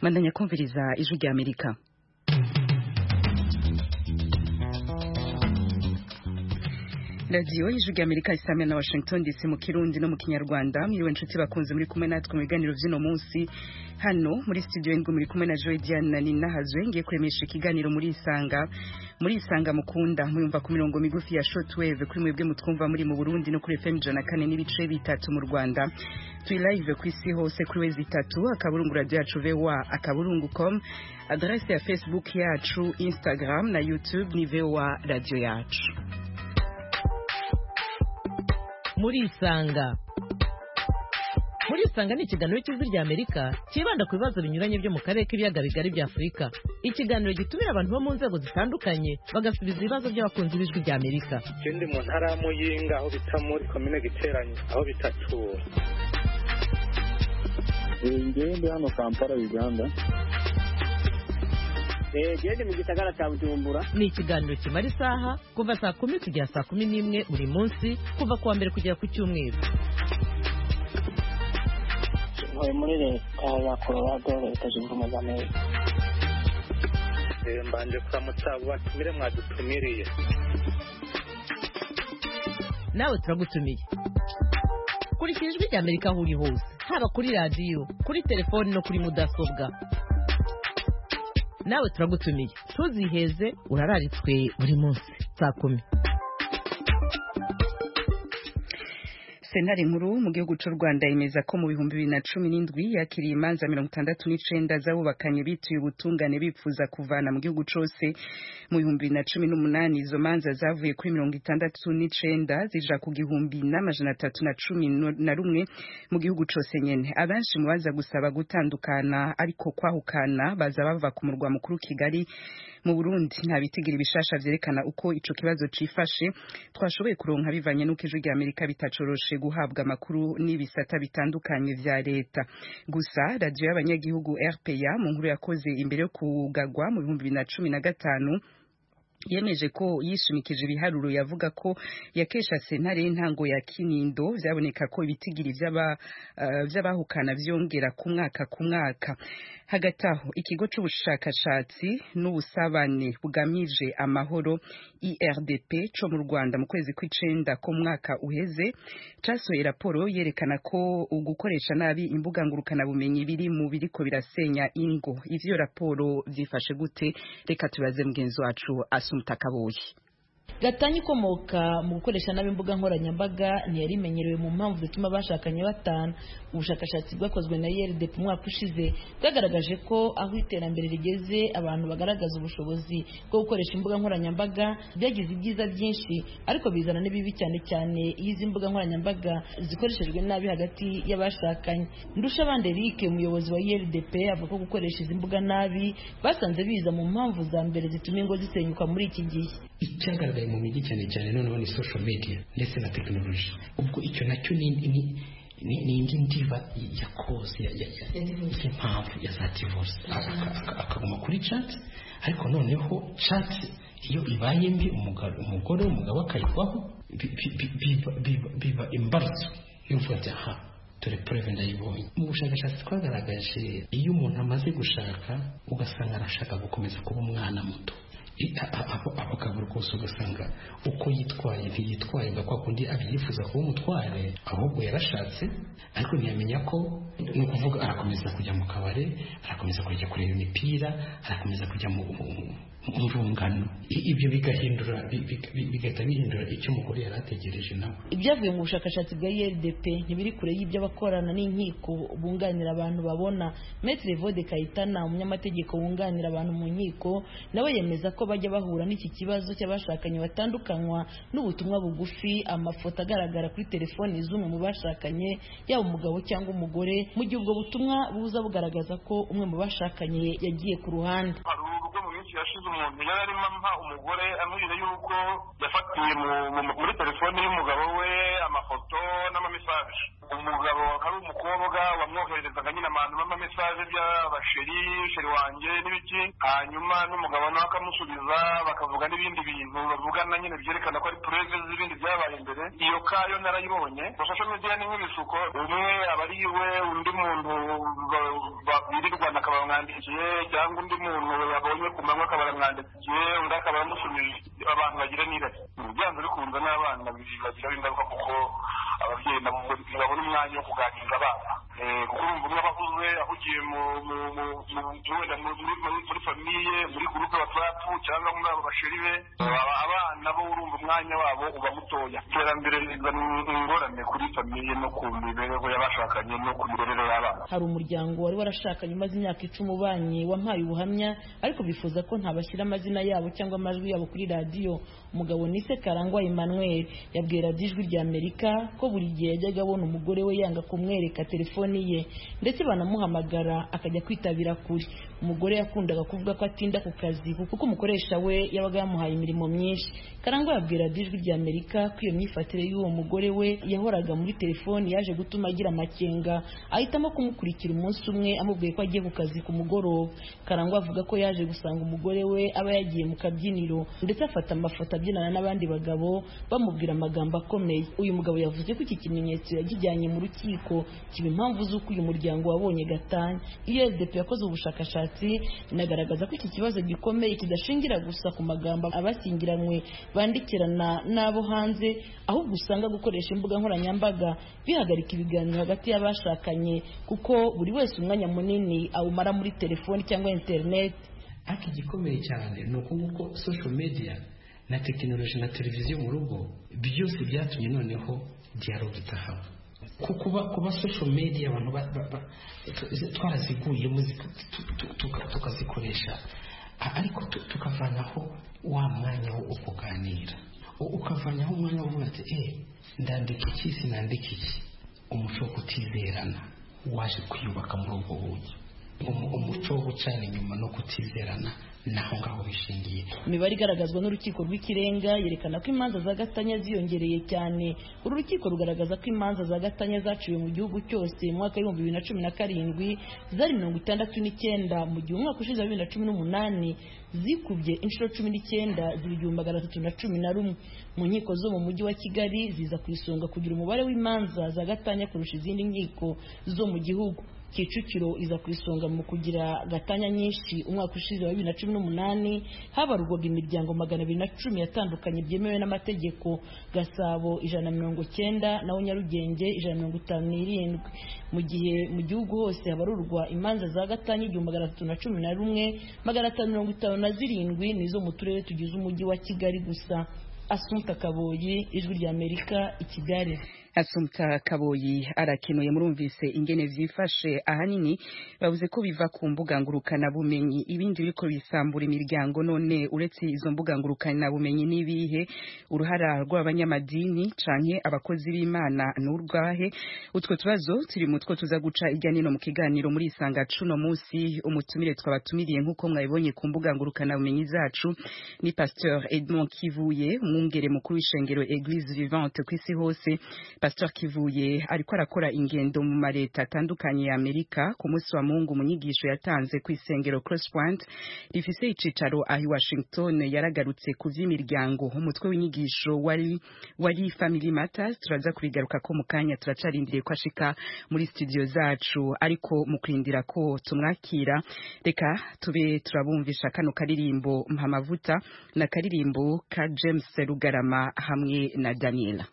Mandanya kumviriza ijwi rya Amerika. Radio ijwi rya Amerika isamya na Washington DC mu Kirundi no mu Kinyarwanda. Mwiriwe nshuti bakunze muri kumwe natwe mu biganiro vy'ino munsi. Hano muri studio y'ingo muri kumwe na Joy Diane na Nina Hazwe ngiye kuremesha ikiganiro muri Isanga mukunda muyumva ku mirongo migufi ya shortwave kuri mwebwe mutwumva muri mu Burundi no kuri FM 104 n'ibice bitatu mu Rwanda. Turi live ku isi hose kuri wezi 3 akaburungu radio yacu VOA akaburungu.com, adresse ya Facebook yacu, Instagram na YouTube ni VOA radio yacu. Muri Isanga ni ikiganiro cy'ijwi rya Amerika kibanda ku bibazo binyuranye byo mu karere k'ibiyaga bigari bya Afurika. Ikiganiro gitumira abantu bo mu nzego zitandukanye bagasubiza ibibazo by'abakunzi b'ijwi rya Amerika. Ikindi mu ntara ya Muyinga aho bita muri komine Giteranyi aho bitatura. Ngende hano Kampala Uganda. Gende mu gisagara cya Bujumbura. Ni ikiganiro kimara isaha kuva saa 10 kugera saa 11 buri munsi kuva kuwa mbere kugera ku cyumweru. Muri leta ya Colorado leta zunze ubumwe za Amerika. Mbanje kuramutsa batumire mwadutumiriye. Nawe turagutumiye. Kurikira ijwi rya Amerika aho uri hose, haba kuri radio, kuri telefone no kuri mudasobwa. Nawe turagutumiye. Tuziheze urararitswe buri munsi saa 10. Sentare nkuru mu gihugu cy'u Rwanda imeza ko mu 2017 yakiriye imanza 69 z'abubakanye bituye ubutungane bipfuza kuvana mu gihugu cyose. Mu 2018 izo manza zavuye kuri 69 zija ku 1311 mu gihugu cyose nyene. Abanshi mu baza gusaba gutandukana ariko kwahukana baza bava ku murwa mukuru Kigali mu Burundi. Nta bitigira bishasha vyerekana uko ico kibazo cifashe twashoboye kuronka bivanye n'uko ijwi rya Amerika bitacoroshe guhabwa amakuru n'ibisata bitandukanye vya leta. Gusa radio y'abanyagihugu RPA mu nkuru yakoze imbere yo kugagwa mu 2015 yemeje ko yishimikije ibiharuro yavuga ko yakesha sentare y'intango ya Kinindo vyaboneka ko ibitigiri vy'abahukana vyongera ku mwaka. Hagati aho ikigo c'ubushakashatsi n'ubusabane bugamije amahoro IRDP co mu Rwanda mu kwezi kw'icenda ko mwaka uheze casohoye raporo yerekana ko ugukoresha nabi imbuga ngurukana bumenyi biri mu biriko birasenya ingo. Ivyo raporo vyifashe gute? Reka tubaze mugenzi wacu Asumutakaboyi. Gatanya ikomoka mu gukoresha nabi imbuga nkoranyambaga ntiyari imenyerewe mu mpamvu zituma bashakanye batana. Ubushakashatsi bwakozwe na IRDP mu mwaka ushize bwagaragaje ko aho iterambere rigeze abantu bagaragaza ubushobozi bwo gukoresha imbuga nkoranyambaga byagize ibyiza byinshi, ariko bizana n'ibibi cyane cyane izi mbuga nkoranyambaga zikoreshejwe nabi hagati y'abashakanye. Ndushabande Eric umuyobozi wa IRDP avuga ko gukoresha izi mbuga nabi basanze biza mu mpamvu za mbere zituma ingo zisenyuka muri iki gihe. Icyagaragaye mu mijyi cyane noneho ni social media ndetse na technology. Ubwo icyo nacyo ni indi ndiva ya cause impamvu ya za divorce akaguma kuri chat, ariko noneho chat iyo ibaye mbi umugore umugabo akayikwaho biba imbarutso y'umfata dore preve ndayibonye. Mu bushakashatsi twagaragaje iyo umuntu amaze gushaka ugasanga arashaka gukomeza kuba umwana muto, abagabo rwose ugasanga uko yitwaye ntiyitwaye nga kwa kundi abiyifuza kuba umutware, ahubwo yarashatse ariko ntiyamenya ko ni ukuvuga arakomeza kujya mu kabare, arakomeza kujya kureba imipira, arakomeza kujya mu rungano. Ibyo bigahita bihindura icyo umugore yari ategereje nawe. Ibyavuye mu bushakashatsi bwa IRDP ntibiri kure y'ibyo abakorana n'inkiko bunganira abantu babona. Maître Vode Kayitana umunyamategeko wunganira abantu mu nkiko nawe yemeza ko bajya bahura n'iki kibazo cy'abashakanye batandukanywa n'ubutumwa bugufi, amafoto agaragara kuri telefoni z'umwe mu bashakanye yaba umugabo cyangwa umugore, mu gihe ubwo butumwa buza bugaragaza ko umwe mu bashakanye yagiye ku ruhande. yashize umuntu yari arimo ampa umugore amubwira yuko yafatiye muri telefone y'umugabo we amafoto n'amamesaje. Umugabo ari umukobwa wamwoherezaga nyine abantu n'amamesaje by'abasheri sheri wanjye n'ibiki, hanyuma n'umugabo nawe akamusubiza bakavuga n'ibindi bintu bavugana nyine byerekana ko ari preve z'ibindi byabaye imbere. Iyo kayo narayibonye. Social media ni nk'ibisuko, umwe aba ari we, undi muntu birirwana akaba bamwandikiye, cyangwa undi muntu babonye ku manywa akaba baramwandikiye, undi akaba bamusubije. Abantu bagira n'irari, byanze bikunze n'abana bibagira ingaruka kuko ababyeyi nabo babona umwanya wo kuganiriza abana, kuko urumva umwe abahuze ahugiye muri famiye, muri gurupe WhatsApp cyangwa muri abo basheri be, abana bo urumva umwanya wabo uba mutoya. Iterambere rizana ingorane kuri famiye no ku mibereho y'abashakanye no ku mirerere y'abana. Hari umuryango wari warashakanye umaze imyaka 10 ubanye wampaye ubuhamya, ariko bifuza ko ntabashyira amazina yabo cyangwa amajwi yabo kuri radiyo. Umugabo Nise Karangwa Emmanuel yabwiye radiyo Ijwi ry'Amerika ko buri gihe yajyaga abona umugore we yanga kumwereka telefoni ye, ndetse banamuhamagara akajya kwitabira kure. Umugore yakundaga kuvuga ko atinda ku kazi kuko umukoresha we yabaga yamuhaye imirimo myinshi. Karangwa yabwiye radiyo Ijwi ry'Amerika ko iyo myifatire y'uwo mugore we yahoraga muri telefoni yaje gutuma agira amakenga, ahitamo kumukurikira umunsi umwe amubwiye ko agiye ku kazi ku mugoroba. Karangwa avuga ko yaje gusanga umugore we aba yagiye mu kabyiniro, ndetse afata amafoto abyinana n'abandi bagabo bamubwira amagambo akomeye. Uyu mugabo yavuze ko iki kimenyetso yagijyanye mu rukiko kiba impamvu z'uko uyu muryango wabonye gatanya. USDP yakoze ubushakashatsi inagaragaza ko iki kibazo gikomeye kidashingira gusa ku magambo abashyingiranywe bandikirana n'abo hanze, ahubwo usanga gukoresha imbuga nkoranyambaga bihagarika ibiganiro hagati y'abashakanye, kuko buri wese umwanya munini awumara muri telefoni cyangwa internet. Ariko igikomeye cyane ni uko social media na tekinoloji na televiziyo mu rugo byose byatumye noneho dialogue itahaba. Kuba social media abantu twaraziguyemo tukazikoresha, ariko tukavanaho wa mwanya wo kuganira, ukavanyaho umwanya wo kuvuga ati ndandika iki sinandika iki. Umuco wo kutizerana waje kwiyubaka muri ubwo buryo. Umuco wo gucana inyuma no kutizerana naho ngaho bishingiye. Imibare igaragazwa n'urukiko rw'ikirenga yerekana ko imanza za gatanya ziyongereye cyane. Uru rukiko rugaragaza ko imanza za gatanya zaciwe mu gihugu cyose mu mwaka wa 2017 zari 69, mu gihe umwaka ushize 2018 zikubye inshuro 19 z'ibihumbi 311. Mu nkiko zo mu mujyi wa Kigali ziza ku isonga kugira umubare w'imanza za gatanya kurusha izindi nkiko zo mu gihugu. Kicukiro iza ku isonga mu kugira gatanya nyinshi. Umwaka ushize wa 2018 habarurwaga imiryango 210 yatandukanye byemewe n'amategeko. Gasabo 190, naho Nyarugenge 157. Mu gihe mu gihugu hose habarurwa imanza za gatanya 311, 557 nizo mu turere tugize umujyi wa Kigali gusa. Asumta Kaboyi, Ijwi ry'Amerika, i Kigali. Asumta Kaboyi arakenuye. Murumvise ingene vyifashe ahanini bavuze ko biva ku mbuga ngurukana bumenyi, ibindi biriko bisambura imiryango. None uretse izo mbuga ngurukana bumenyi nibihe uruhara rw'abanyamadini canke abakozi b'Imana n'urwahe? Utwo tubazo turi mutwo tuza guca irya nino mu kiganiro muri Isanga cuno munsi. Umutumire twabatumiriye nkuko mwabibonye ku mbuga ngurukana bumenyi zacu ni Pasteur Edmond Kivuye, umwungere mukuru w'ishengero Église Vivante kw'isi hose. Pastor Kivuye ariko arakora ingendo mu mareta atandukanye ya Amerika. Ku munsi wa Mungu munyigisho yatanze ku isengero Crosspoint rifise icicaro ahi Washington yaragarutse ku vy'imiryango. Umutwe w'inyigisho wari Family Matters. Turaza kubigaruka ko mu kanya, turacarindiriye ko ashika muri studio zacu, ariko mu kurindira ko tumwakira reka tube turabumvisha kano karirimbo Mpamavuta na karirimbo ka James Rugarama hamwe na Daniela.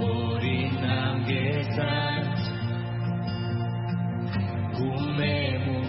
Yori namgesa gume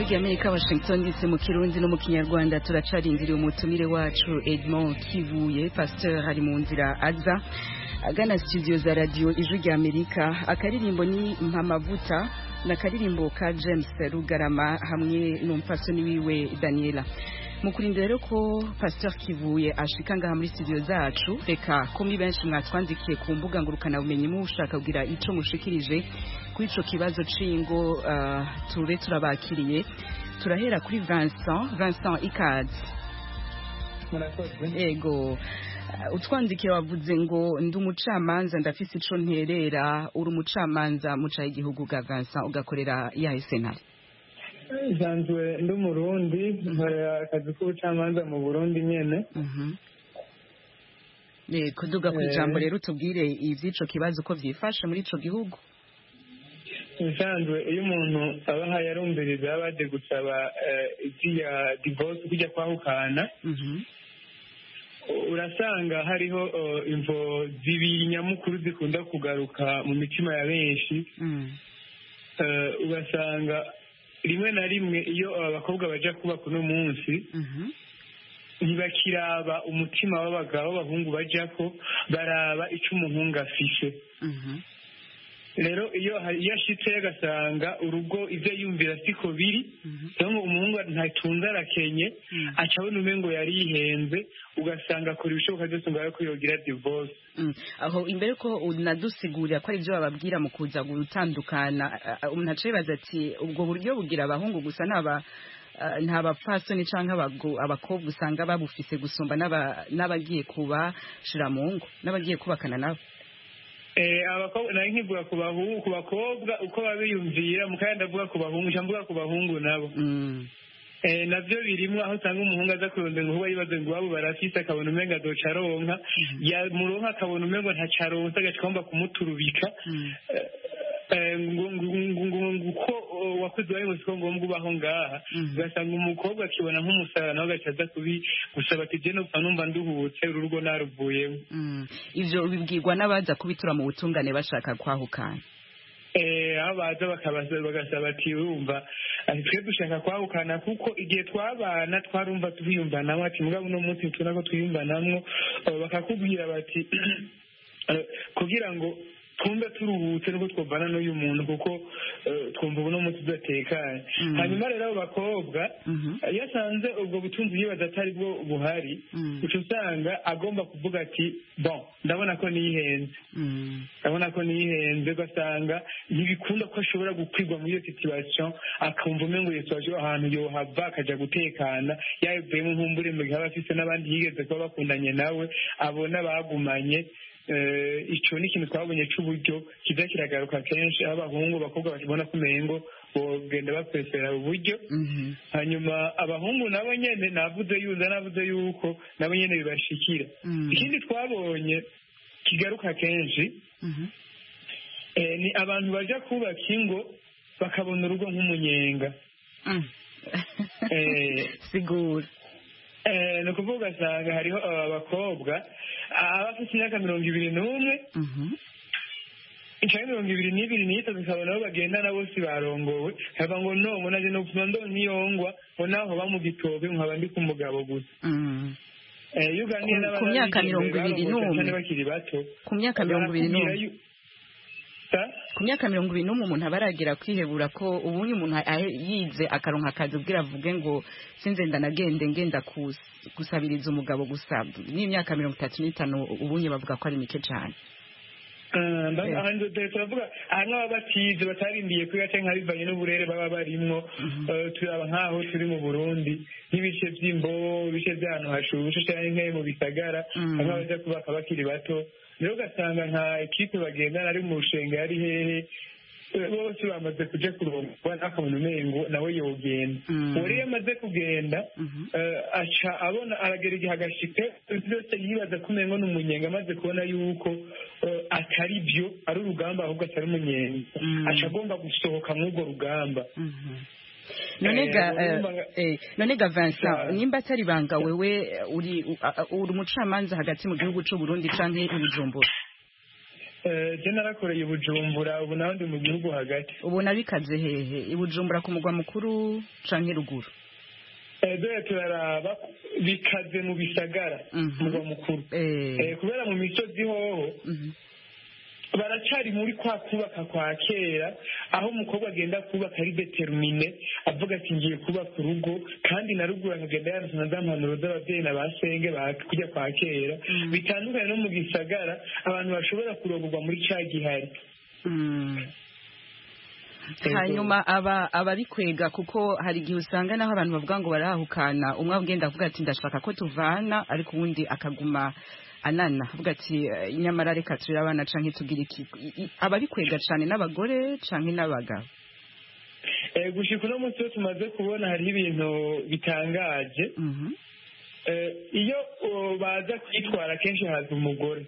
ry'Amerika Washington DC mu Kirundi no mu Kinyarwanda turacarindiriye umutumire wacu Edmond Kivuye pasteur hari mu nzira aza agana studio za radio Ijwi ry'Amerika. Akaririmbo ni Mpamavuta na karirimbo ka James Rugarama hamwe n'umfasoni wiwe Daniela. Mukurinde rero ko pasteur Kivuye ashika ngaha muri studio zacu, reka ko mi benshi mwatwandikiye ku mbuga ngurukana bumenyi mu ushaka kugira ico mushikirije kuri ico kibazo cingo ture turabakiriye. Turahera kuri Vincent Ikazi. Ego utwandikiye wavuze ngo ndi umucamanza ndafise ico nterera, uri umucamanza muca igihugu ga Vincent ugakorera ya Senate. Zanzwe ndi Murundi nkora akazi k'ubucamanza mu Burundi nyene. Kuduga ku ijambo rero tubwire ivy'ico kibazo ko vyifashe muri ico gihugu. Zanzwe iyo umuntu aba yarumviriza abaje gusaba igiya divorce kujya kwahukana, urasanga hariho imvo zibiri nyamukuru zikunda kugaruka mu mitima ya benshi. Ugasanga rimwe na rimwe iyo abakobwa baja kuba kuno munsi ntibakiraba umutima w'abagabo b'abahungu bajako, baraba ico umuhungu afise. Rero iyo ashitse agasanga urugo ivyo yumvira siko biri, cyangwa umuhungu ntatunze arakenye, aca abona umengo yari yihenze, ugasanga akora ibishoboka byose ngo ko yogira divorce. Aho imbere ko unadusigurira ko ari byo bababwira mu kuza gutandukana, umuntu acibaza ati ubwo buryo bugira abahungu gusa nta bapfasoni canke abakobwa usanga babufise gusumba n'abagiye kubashira mu ngo n'abagiye kubakana nabo. Abakobwa nayo nkivuga ku bakobwa uko babiyumvira, mukaya ndavuga ku bahungu cyangwa ku bahungu nabo. Navyo birimwo aho usanga umuhungu aza kurondera ngo huba yibaze ngo wabo barafise akabona umenga azoca aronka, muronka akabona umengo ntacaronse agacomba kumuturubika. Nguko wakoze wari ngo siko ngombwa ubaho ngaha, ugasanga umukobwa akibona nk'umusara nawe agacaza gusaba ati je nopfa numva nduhutse urugo naruvuyemo. Ivyo bibwirwa n'abaza kubitura mu butungane bashaka kwahukana. Aho baza bagasaba ati urumva twe dushaka kwahukana kuko igihe twabana twarumva twiyumvanamwo, ati mugabo uno munsi tubona ko twiyumvanamwo, bakakubwira bati kugira ngo twumve turuhutse nuko twovana n'uyu muntu kuko twumva uno munsi tudatekanye. Hanyuma rero abo bakobwa iyo asanze ubwo butunzi yibaza atari bwo buhari, uca usanga agomba kuvuga ati bon ndabona ko nihenze, ugasanga ntibikunda ko ashobora gukwirwa muri iyo situation, akumva umengo yesoje ahantu yohava akaja gutekana, yavuyemo nkumbure mu gihe aba afise n'abandi yigeze kuba bakundanye nawe abona bagumanye. Ico ni ikintu twabonye c'uburyo kiza kiragaruka kenshi, aho abahungu bakobwa bakibona ko umengo bogenda bapresera uburyo. Hanyuma abahungu nabo nyene navuze yuko nabo nyene bibashikira. Ikindi twabonye kigaruka kenshi ni abantu baja kubaka ingo bakabona urugo nk'umunyenga. Sigura ni ukuvuga ugasanga hariho abakobwa abafite imyaka 21 canke 22 ukabona abo bagendana bose barongowe, hava ngo no ngo naje nopfuma ndoniyongwa ngo naho bamugitobe nkaba ndi ku mugabo gusa. Ku myaka 21 bakiri bato, ku myaka 21 ku myaka 21 umuntu abaragira kwihebura ko ubunye umuntu yize akaronka akazi ubwira avuge ngo sinze ndanagende ngenda gusabiriza umugabo gusa. N'imyaka 35 ubunye bavuga ko ari mike cyane. Turavuga ahantu baba batize batarindiye kwiga cyangwa bivanye n'uburere baba barimwo. Turaba nk'aho turi mu Burundi nk'ibice by'imbo, ibice by'ahantu hashushe cyangwa mu bisagara, aho baza kubaka bakiri bato. Rero ugasanga nka ekipe bagendana ari mu rushenga yari hehe, bose bamaze kuja kurongwa n'akabona umengo nawe yogenda. Uwo rero amaze kugenda aca abona aragera igihe agashike byose yibaza ko umengo n'umunyenga, amaze kubona yuko atari byo, ari urugamba ahubwo atari umunyenga, aca agomba gusohoka mw'urwo rugamba. None ga Vincent, nimba atari banga wewe uri umucamanza hagati mu gihugu c'u Burundi canke i Bujumbura? je narakoreye Bujumbura ubu naho ndi mu gihugu hagati. Ubu nabikaze hehe? I Bujumbura ku mugwa mukuru canke ruguru? Dore turaraba bikaze mu bisagara mugwa mukuru. Kubera mu misozi hoho baracari muri kwa kubaka kwa kera aho umukobwa agenda kubaka ari determine avuga ati ngiye kubaka urugo kandi na ruguru akagenda yarasana za mpanuro z'ababyeyi na basenge kujya kwa kera bitandukanye no mu gisagara abantu bashobora kurongorwa muri ca gihari. Hanyuma ababikwega kuko hari igihe usanga naho abantu bavuga ngo barahukana umwe agenda avuga ati ndashaka ko tuvana ariko ubundi akaguma anana avuga ati nyamara reka turira abana canke tugira iki. Ababikwega cane n'abagore canke n'abagabo? Gushika uno munsi tumaze kubona hari ibintu bitangaje. Iyo baza kwitwara kenshi haza umugore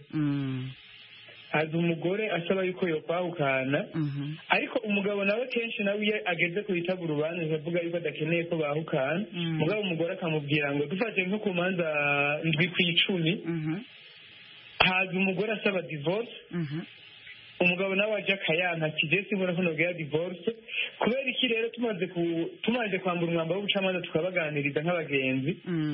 haza umugore asaba yuko yokwahukana ariko umugabo nawe kenshi nawe iyo ageze ku bitabo urubanza avuga yuko adakeneye ko bahukana mugabo umugore akamubwira ngo dufate nko ku manza ndwi ku 10 haza umugore asaba divorce umugabo nawe aje akayanka ati je simbona ko nogera divorce kubera iki rero tumaze kwambura umwambaro w'ubucamanza tukabaganiriza nk'abagenzi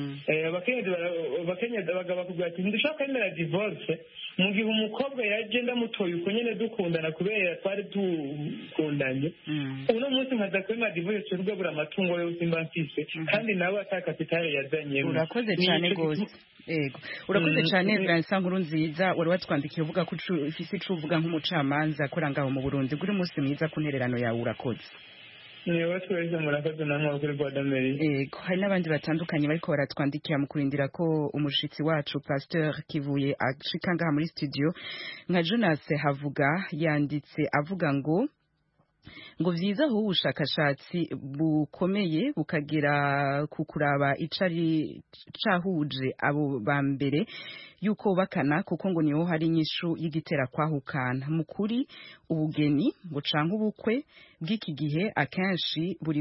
abakenyezi abagabo bakubwira ati ndushaka kwemera divorce mu gihe umukobwa yaje ndamutoye uko nyene dukundana kubera twari dukundanye uno munsi nkaza kwemera divorce tugabura amatungo yose mba mfise kandi nawe atakapitale yazanyemo. Urakoze cyane gose. Ego urakoze cyane Vincent Nkurunziza wari watwandikiye uvuga ko ufise ico uvuga nk'umucamanza akora ngaho mu Burundi guri munsi mwiza ku ntererano yawe urakoze. Niwe twese murakoze namwe kuri Rwandameri. Ego hari n'abandi batandukanye bariko baratwandikira mu kurindira ko umushitsi wacu Pasteur Kivuye ashika ngaha muri studio nka Jonas Havuga yanditse avuga ngo vyiza aho ubushakashatsi bukomeye bukagera kukuraba icari cahuje abo bambere yuko bakana kuko ngo niho hari inyishu y'igitera kwahukana mukuri ubugeni ngo canke ubukwe bw'iki gihe akenshi buri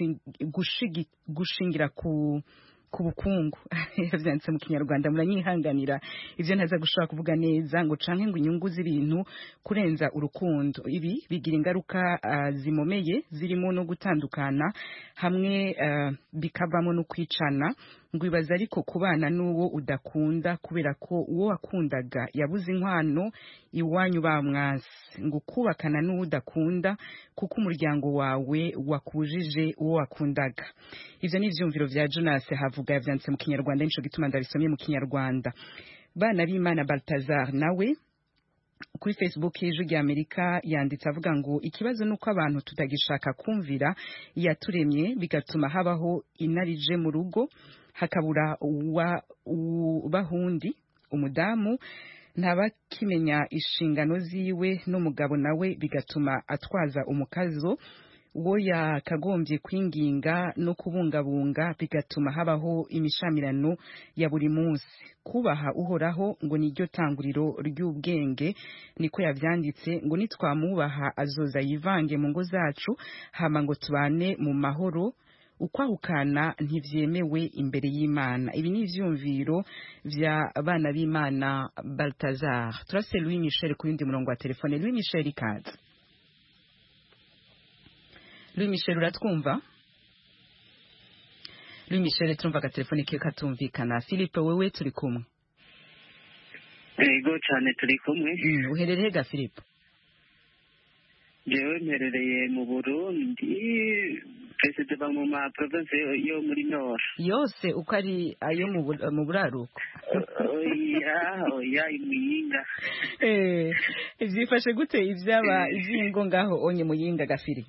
gushingira ku bukungu yavyanditse mu Kinyarwanda muranyihanganira ivyo ntaza gushaka kuvuga neza ngo canke ngo inyungu z'ibintu kurenza urukundo ibi bigira ingaruka zimomeye zirimo no gutandukana hamwe bikavamo no kwicana ngo ibaza ariko kubana n'uwo udakunda kubera ko uwo wakundaga yabuze inkwano iwanyu bamwasi ngo kubakana n'uwo udakunda kuko umuryango wawe wakujije uwo wakundaga. Ivyo ni ivyumviro vya Jonas Havuga yavyanditse mu Kinyarwanda nico gituma ndabisomye mu Kinyarwanda. Bana b'Imana Baltazar nawe kuri Facebook y'Ijwi ry'Amerika yanditse avuga ngo ikibazo nuko abantu tutagishaka kumvira yaturemye bigatuma habaho inarije mu rugo hakabura bahundi umudamu ntabakimenya inshingano ziwe n'umugabo nawe bigatuma atwaza umukazo wo yakagombye kwinginga no kubungabunga bigatuma habaho imishamirano ya buri munsi. Kubaha uhoraho ngo niryo tanguriro ry'ubwenge niko yavyanditse ngo nitwamubaha azoza yivange mu ngo zacu hama ngo tubane mu mahoro ukwahukana ntivyemewe imbere y'Imana. Ibi ni ivyumviro vya bana b'Imana Baltazar. Turase Louis Michel ku yindi murongo wa telefone. Louis Michel ikaze. Louis Michel uratwumva? Louis Michel turumva ka telefone ke katumvikana. Philippe wewe turi kumwe? Ego cyane turi kumwe. Uherereye ga Philippe? Jewe mperereye mu Burundi twese mu ma province yo muri Nord. Yose uko ari ayo mu buraruko. Oya imuyinga. Ivyifashe gute ivyaba ivyingo ngaho onye muyinga gafiri?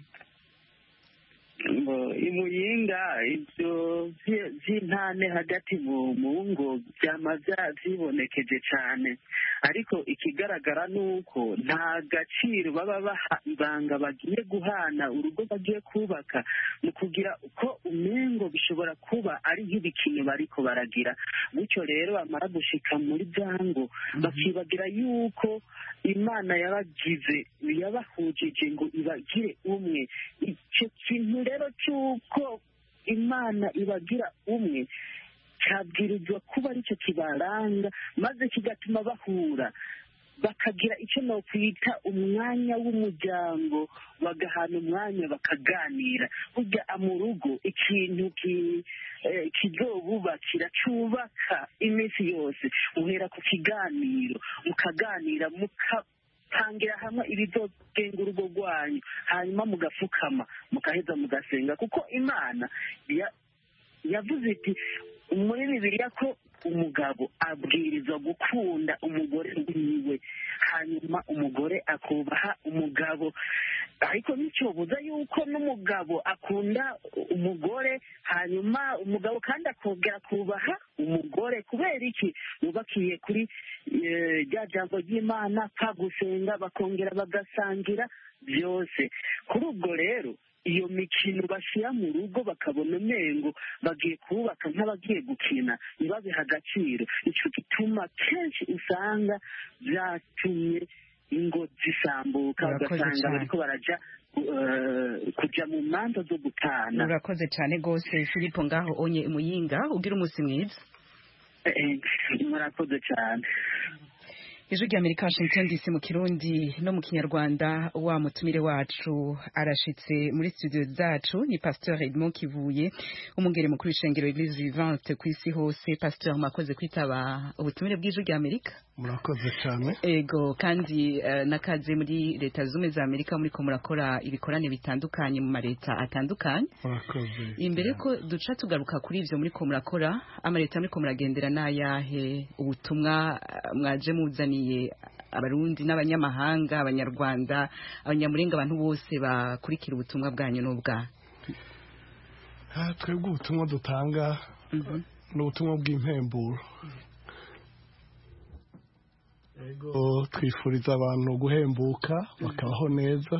Imuyinga ibyo vy'intane hagati mu ngo byama vyibonekeje cyane ariko ikigaragara nuko nta gaciro baba baha ibanga bagiye guhana urugo bagiye kubaka mu kugira ko umengo bishobora kuba ari nk'ibikino bariko baragira gutyo rero bamara gushika muri byango bakibagira yuko Imana yabagize yabahujije ngo ibagire umwe. Icyo kintu rero cyuko Imana ibagira umwe cyabwirizwa kuba aricyo kibaranga maze kigatuma bahura bakagira icyo nokwita umwanya w'umuryango, bagahana umwanya bakaganira. Burya mu rugo ikintu kizobubakira cyubaka iminsi yose uhera ku kiganiro, mukaganira mukapangira hamwe ibizogenga urugo rwanyu, hanyuma mugapfukama mukaheza mugasenga, kuko Imana yavuze iti muri Bibiliya ko umugabo abwirizwa gukunda umugore wiwe, hanyuma umugore akubaha umugabo. Ariko nicyobuza yuko n'umugabo akunda umugore, hanyuma umugabo kandi akongera kubaha umugore. Kubera iki? Bubakiye kuri rya jambo ry'Imana, kwa gusenga bakongera bagasangira byose. Kuri ubwo rero iyo mikino bashyira mu rugo bakabona umengo bagiye kubaka nk'abagiye gukina, ntibabihe agaciro. Nicyo gituma kenshi usanga byatumye ingo zisambuka, ugasanga bariko baraja kuja mu manza zo gutana. Urakoze cyane rwose Filipo ngaho onye Muyinga, ugira umunsi mwiza. Murakoze cyane. Ijwi ry'Amerika Washington DC mu Kirundi no mu Kinyarwanda. Wa mutumire wacu arashitse muri studio zacu, ni Pasteur Edmond Kivuye, umungere mukuru w'ishengero Église Vivante ku isi hose. Pasteur, mwakoze kwitaba ubutumire bw'Ijwi ry'Amerika. Murakoze cyane. Ego, kandi nakaze muri Leta Zunze za Amerika muri ko murakora ibikorane bitandukanye mu mareta atandukanye. Murakoze. Imbere ko duca tugaruka kuri ivyo muri ko murakora, amareta muri ko muragendera nayahe, ubutumwa mwaje muzaniye abarundi n'abanyamahanga, abanyarwanda, abanyamurenga, abantu bose bakurikira ubutumwa bwanyu n'ubwa? Twebwe ubutumwa dutanga n'ubutumwa bw'impemburo. Ego, twifuriza abantu guhembuka bakabaho neza,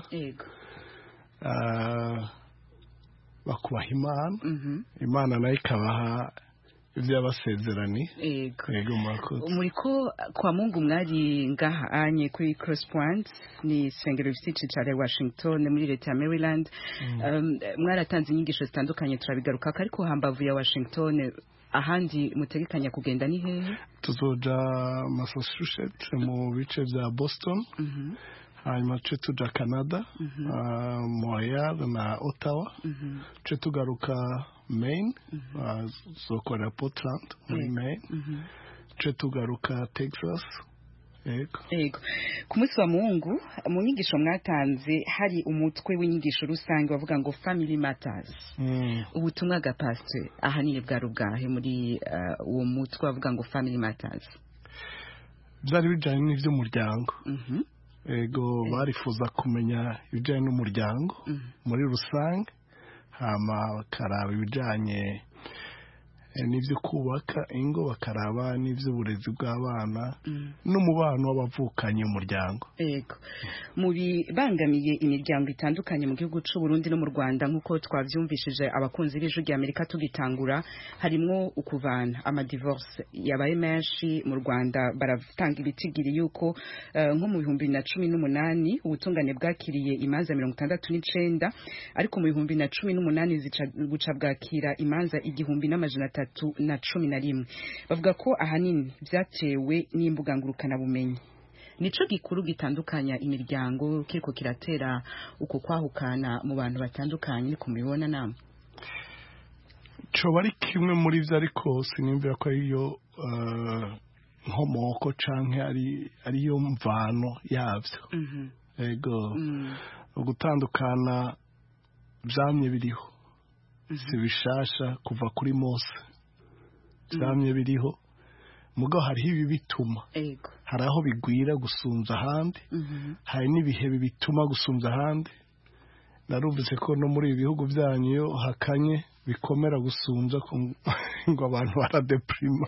bakubaha Imana, Imana nayo ikabaha ibyo yabasezerani. Ego, muriko kwa Mungu mwari ngaha anye kuri Cross Point, ni isengero rifite icicaro Washington muri leta ya Maryland. Mwaratanze inyigisho zitandukanye turabigaruka, ariko hambavu ya Washington ahandi mutegekanya kugenda ni hehe? Tuzoja Massachusetts mu bice bya Boston, hanyuma tuja Canada, Montreal na Ottawa, tugaruka Maine, zokorera Portland muri Maine, tugaruka Texas. Ego, ku munsi wa Mungu mu nyigisho mwatanze hari umutwe w'inyigisho rusange bavuga ngo Family Matters. Ubutumwa ga Pastor ahanini bwari ubwahe muri uwo mutwe bavuga ngo Family Matters? Byari bijanye n'ivy'umuryango. Ego, barifuza kumenya ibijanye n'umuryango muri rusange, hama bakaraba ibijanye n'ibyo kubaka ingo, bakaraba n'ivy'uburezi bw'abana n'umubano w'abavukanye umuryango. Ego, mu bibangamiye imiryango itandukanye mu gihugu c'u Burundi no mu Rwanda, nk'uko twavyumvishije abakunzi b'Ijwi ry'Amerika tugitangura, harimwo ukuvana, amadivorce yabaye menshi mu Rwanda. Baratanga ibitigiri yuko nko mu 2018 ubutungane bwakiriye imanza 69, ariko mu 2018 guca bwakira imanza 1311. Bavuga ko ahanini byatewe n'imbuga ngurukana bumenyi. Nico gikuru gitandukanya imiryango kiriko kiratera uko kwahukana mu bantu batandukanye, niko mubibona namwe? Coba ari kimwe muri vyo, ariko sinimvira ko iyo nkomoko canke ariyo mvano yavyo. Ego, ugutandukana vyamye biriho, si bishasha kuva kuri Mose, vyamye biriho, mugo hariho ibi bituma. Hari aho bigwira gusumvya ahandi, hari n'ibihe bituma gusumvya ahandi. Narumvise ko no muri ibi bihugu byanyu iyo hakanye bikomera gusumvya ngo abantu baradeprima.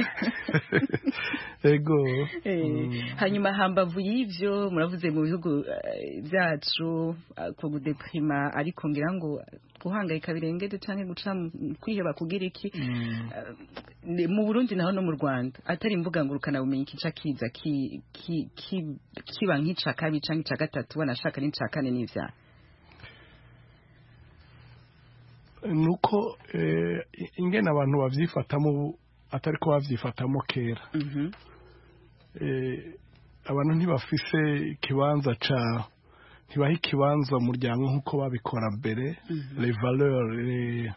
Ego. Hanyuma hambavu y'ivyo muravuze mu bihugu byacu ko gudeprima, ariko ngira ngo guhangayika birengede canke guca kwiheba kugira iki? Mu Burundi naho no mu Rwanda atari imbuga ngurukana bumenyi kica kiza kiba nk'ica kabiri canke ica gatatu, wanashaka n'ica kane n'ivya. Nuko ingene abantu bavyifatamo atari ko bavyifatamo kera. abantu ntibafise ikibanza ntibaha ikibanza umuryango nk'uko babikora mbere les valeurs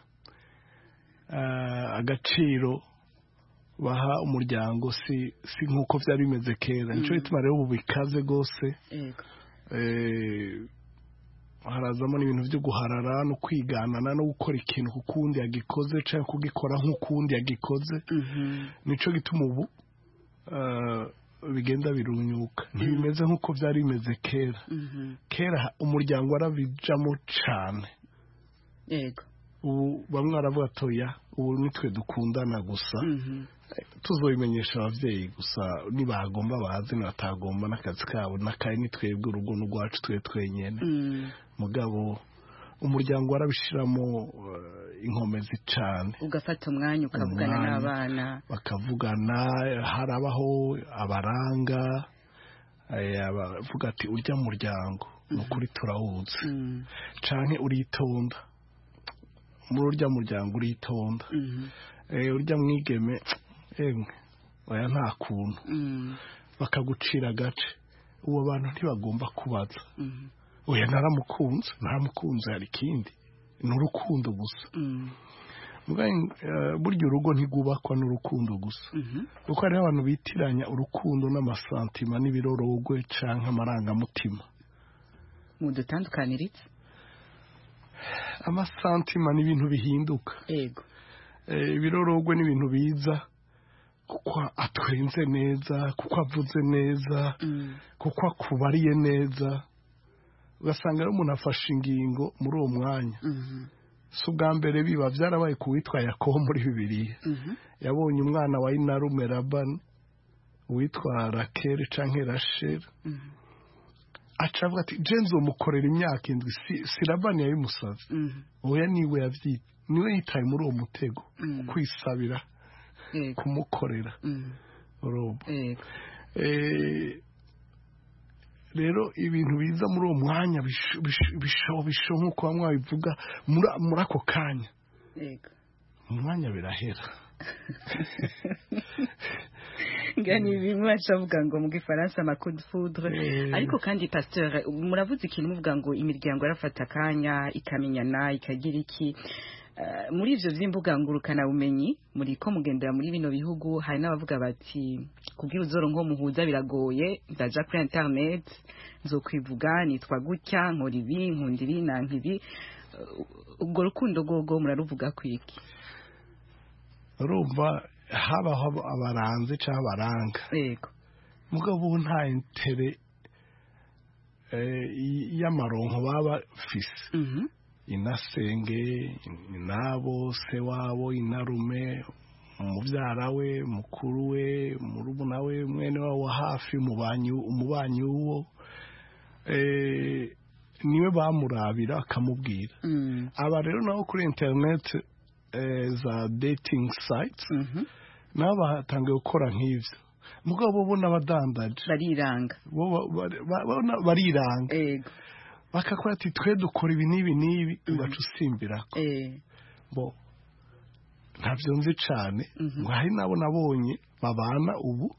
agaciro baha umuryango si nk'uko byari bimeze kera nicyo bituma rero ubu bikaze rwose harazamo n'ibintu byo guharara no kwiganana no gukora ikintu kukundi yagikoze cyangwa kugikora nk'ukundi yagikoze nicyo gituma ubu bigenda birunyuka ntibimeze nk'uko byari bimeze kera umuryango warabijamo cyane ubu bamwe baravuga atoya ubu nitwe dukundana gusa tuzobimenyesha ababyeyi gusa nibagomba bazi nibatagomba n'akazi kabo n'akaye nitwebwe urugo n'urwacu twe twenyene mugabo umuryango warabishiramo inkomezi cyane ugafata umwanya ukavugana n'abana bakavugana harabaho abaranga bavuga ati urya muryango nukuri turawuzi canke uritonda muri urya muryango uritonda urya mwigeme emwe oya nta kuntu bakagucira agace uwo bantu ntibagomba kubaza oya naramukunze hari ikindi ni urukundo gusa burya urugo ntigubakwa n'urukundo gusa kuko hariho abantu bitiranya urukundo n'amasantima n'ibirorogwe canke amarangamutima mudutandukaniritse amasantima ni ibintu bihinduka ibirorogwe ni ibintu biza kuko atwenze neza kuko avuze neza kuko akubariye neza ugasanga rero umuntu afashe ingingo muri uwo mwanya si ubwa mbere biba byarabaye ku witwa Yakobo muri Bibiliya yabonye umwana wa Inarume Labani witwa Rakeli canke Rasheli aca avuga ati je nzomukorera imyaka 7 si Labani yabimusaze oya niwe yitaye muri uwo mutego kwisabira kumukorera urobo rero ibintu biza muri uwo mwanya bisho nk'uko bamwe babivuga muri ako kanya umwanya birahera ngani bimwe bavuga ngo mu gifaransa ma coup de foudre ariko kandi pasteur muravuze ikintu muvuga ngo imiryango yarafata akanya ikamenyana ikagira iki muri ivyo vy'imbuga ngurukana bumenyi muri ko mugendera muri bino bihugu hari n'abavuga bati kubwira uzoronko muhuza biragoye ndaja kuri internet nzokwivuga nitwa gutya nkora ibi nkundiri nankibi ubwo rukundo gogo muraruvuga kwiki urumva habaho abaranze cyangwa abaranga mugabo nta intere y'amaronko baba fise inasenge inabo se wabo inarume umubyara we mukuru we murumuna we mwene wabo hafi umubanyi uwo niwe bamurabira akamubwira aba rero nabo kuri internet za dating sites nabo batangiye gukora nk'ivyo mugabo bo n'abadandaje bariranga bakakora ati twe dukora ibi n'ibi ugaca usimbirako bo ntabyo nzi cane ngo hari nabo nabonye babana ubu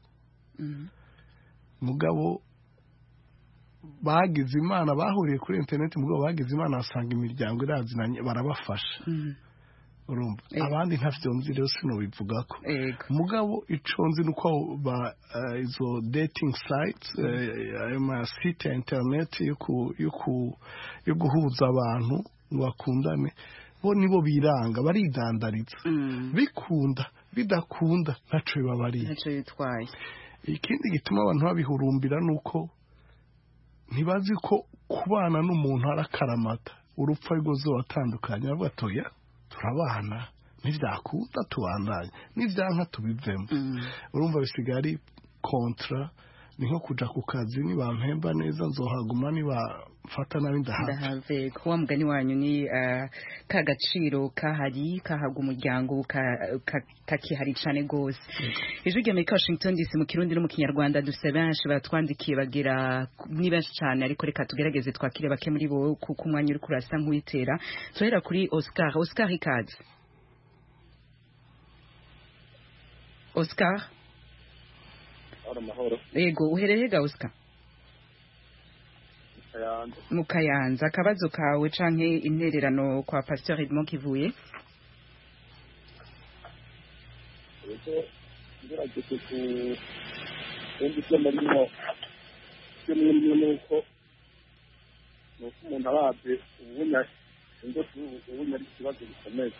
mugabo bagize imana bahuriye kuri internet mugabo bagize imana basanga imiryango irazinanye barabafasha urumva abandi ntavyo nzi rero sinobivugako mugabo ico nzi nuko izo dating sites ama site internet yo guhuza abantu ngo bakundane bo nibo biranga baridandariza bikunda bidakunda ntaco bibabariye ntaco yitwaye ikindi gituma abantu babihurumbira nuko ntibazi ko kubana n'umuntu arakaramata urupfa rwose watandukanye avuga atoya turabana ntibyakunda tubandanye n'ibyanka tubivemo urumva bisigaye ari kontra ni nko kuja ku kazi nibampemba neza nzohaguma nibafata nabi ndahave kuwa mugani wanyu ni kagaciro kahari kahaga umuryango kakihari cane gose ijwi ry'Amerika Washington DC mu Kirundi no mu Kinyarwanda dufite benshi batwandikiye bagira ni benshi cane ariko reka tugerageze twakire bake muri bo kuko umwanya uri kurasa nk'uwitera tuhera kuri Oscar ikaze amahoro. Yego uhereye ga Oscar? Mu Kayanza. Akabazo kawe canke intererano kwa Pasteur Edmond Kivuye? Ego ngerageje ku ibyo marimo cyo nuko umuntu arabe ubunya ubunya ikibazo gikomeye.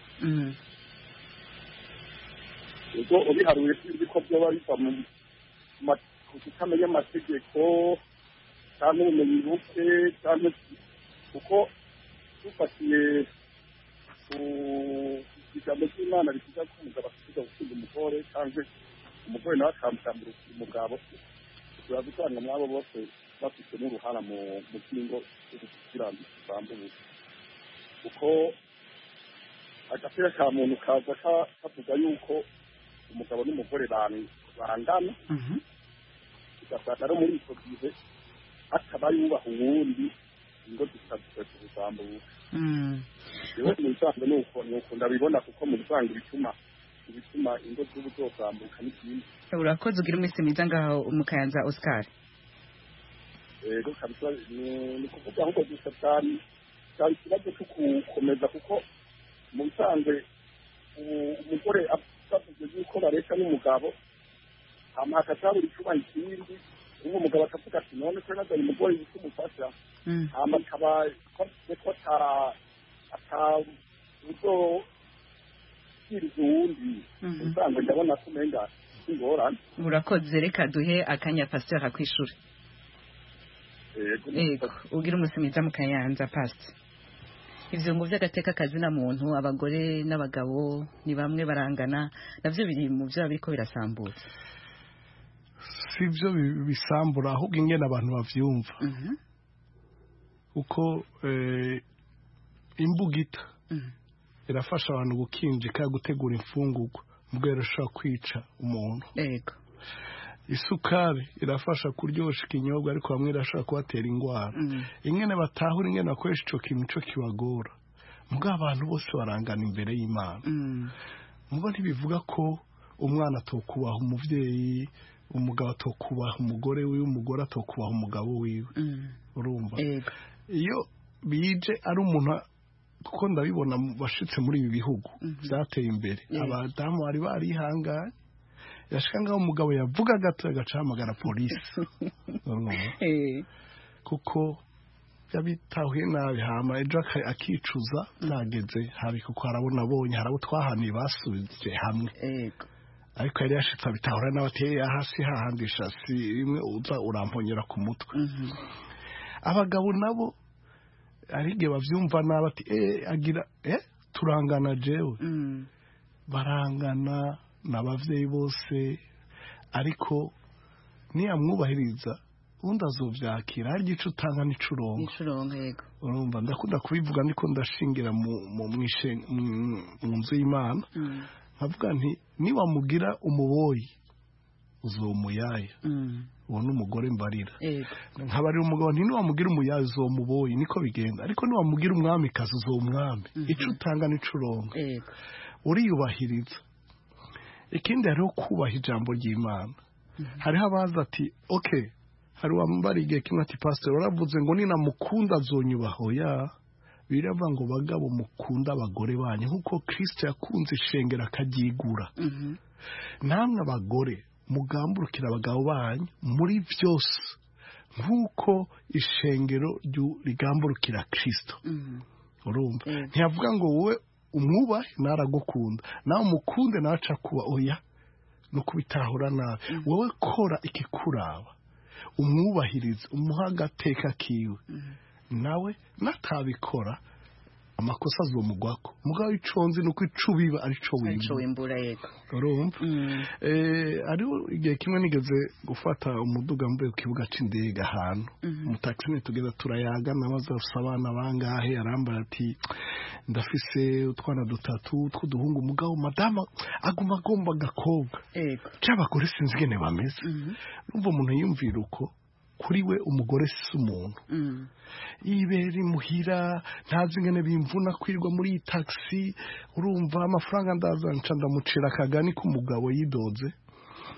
Ego ubiharuye ko byo bari mu kutamenya amategeko cyangwa ubumenyi buke cyangwa kuko dufatiye ku ijambo ry'Imana rivuga ko umugabo afite gukunda umugore cyangwa umugore nawe akamutambira umugabo turaza usanga mwabo bose bafite n'uruhara mu kingo kugira ngo bambuye kuko agapira ka muntu kaza kavuga yuko umugabo n'umugore bangana ugasanga no muri icyo gihe akaba yubaha uwundi ingo zitadufite ubuzambuye rero mu bisanzwe nuko ndabibona kuko mu bisanzwe bituma ingo z'ubuzambuka n'ikindi. Urakoze ugira iminsi myiza ngaho mu Kayanza Oscar. Yego kabisa ni kuvuga ahubwo gusa cyari ikibazo cyo gukomeza kuko mu bisanzwe umugore avuze yuko bareka n'umugabo hakatabura icyuma ikindi uwo mugabo akavuga ati none ko nazanye umugore yitwa umufasha akaba avuze ko atabuzo kiriza uwundi usanga ndabona ko umenga ingorane. Urakoze reka duhe akanya Pasteur akwishura. Yego ugira umunsi mwiza mu Kayanza Pastor. Ivyo ngo vy'agateka kazi na muntu abagore n'abagabo ni bamwe barangana navyo biri mu byo biriko birasambura. Sivyo bisambura ahubwo ingene abantu bavyumva. Uko imbugita irafasha abantu gukinjika gutegura imfungurwa mbwero ushaka kwica umuntu. Yego. Isukari irafasha kuryosha ikinyobwa ariko bamwe irashaka kubatera ingwara. Ingene batahura ingene bakoresha ico kintu cyo kibagora. Mbwa abantu bose barangana imbere y'Imana. Mubo ntibivuga ko umwana atokubaha umuvyeyi, umugabo atokubaha umugore wiwe, umugore atokubaha umugabo wiwe. Urumva? Iyo bije ari umuntu kuko ndabibona bashitse muri ibi bihugu byateye imbere abadamu bari barihanganye yashika ngaho umugabo yavuga gato agacahamagara polisi kuko yabitahuye nabi hama ejo akicuza nageze habi kuko harabona abonye harabo twahaniye basubije hamwe ariko yari yashitse abitahura n'abateye hasi hahandisha si rimwe uza uramponyera ku mutwe. Abagabo nabo arige bavyumva nabati agira turangana jewe barangana n'abavyeyi bose ariko ni amwubahiriza undi azovyakira hari gice utanga n'icurongo yego urumva ndakunda kubivuga ndiko ndashingira mu nzu y'Imana nkavuga nti ni wamugira umuboyi uzomuyaya uwo n'umugore mbarira nkabarira umugabo nti ni wamugira umuyaya uzomuboyi niko bigenda ariko ni wamugira umwami kazi uzomwami ico utanga n'icurongo uriyubahiriza. Ikindi hariho kubaha ijambo ry'Imana. Hariho abaza ati okay hari wambariye kimwe ati pastor waravuze ngo nina mukunda azonyubaho ya birava ngo bagabo mukunda abagore banyu nkuko Kristo yakunze ishengera akagigura. Namwe abagore mugamburukira abagabo banyu muri byose nkuko ishengero rigamburukira Kristo. Urumva ntiyavuga ngo wowe umwubahe naragukunda nawe umukunde naca kuba oya no kubitahura nabi wowe kora ikikuraba umwubahiriza umuha agateka kiwe nawe natabikora amakosa azomugwako mugabo iconzi nuko icubiba arico wimbura yego urumva ari igihe kimwe nigeze gufata umuduga mvuye ku kibuga c'indege ahantu mu taxi tugeza turayaga nabaza abana bangahe arambara ati ndafise utwana dutatu tw'uduhungu umugabo madama aguma agomba gakobwa c'abagore sinzi gene bameze numva umuntu yumvira uko kuri we umugore si umuntu iberi muhira ntazi ngene bimvuna kwirwa muri taxi urumva amafaranga ndazanca ndamucira akagani k'umugabo yidoze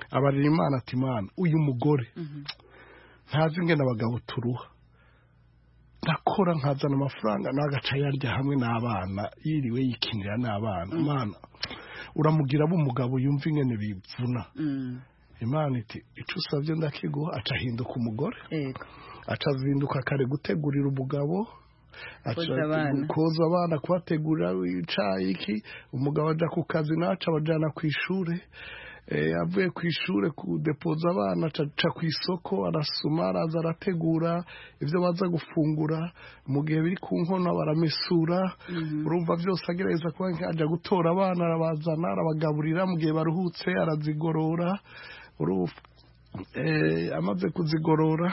abarira Imana ati Imana uyu mugore ntazi ingene abagabo turuha ndakora nkazana amafaranga nagaca yarya hamwe n'abana yiriwe yikinira n'abana Imana uramugira b'umugabo yumva ingene bivuna Imana iti ico usavye ndakiguha aca hinduka umugore aca zinduka kare gutegurira umugabo koza abana kubategurira icayi iki umugabo aja ku kazi naca abajana ku ishure avuye ku ishure kudepoza abana aca ku isoko arasuma araza arategura ivyo baza gufungura mu gihe biri ku nkono baramesura urumva vyose agerageza kuba aja gutora abana arabazana arabagaburira mu gihe baruhutse arazigorora urumva amaze kuzigorora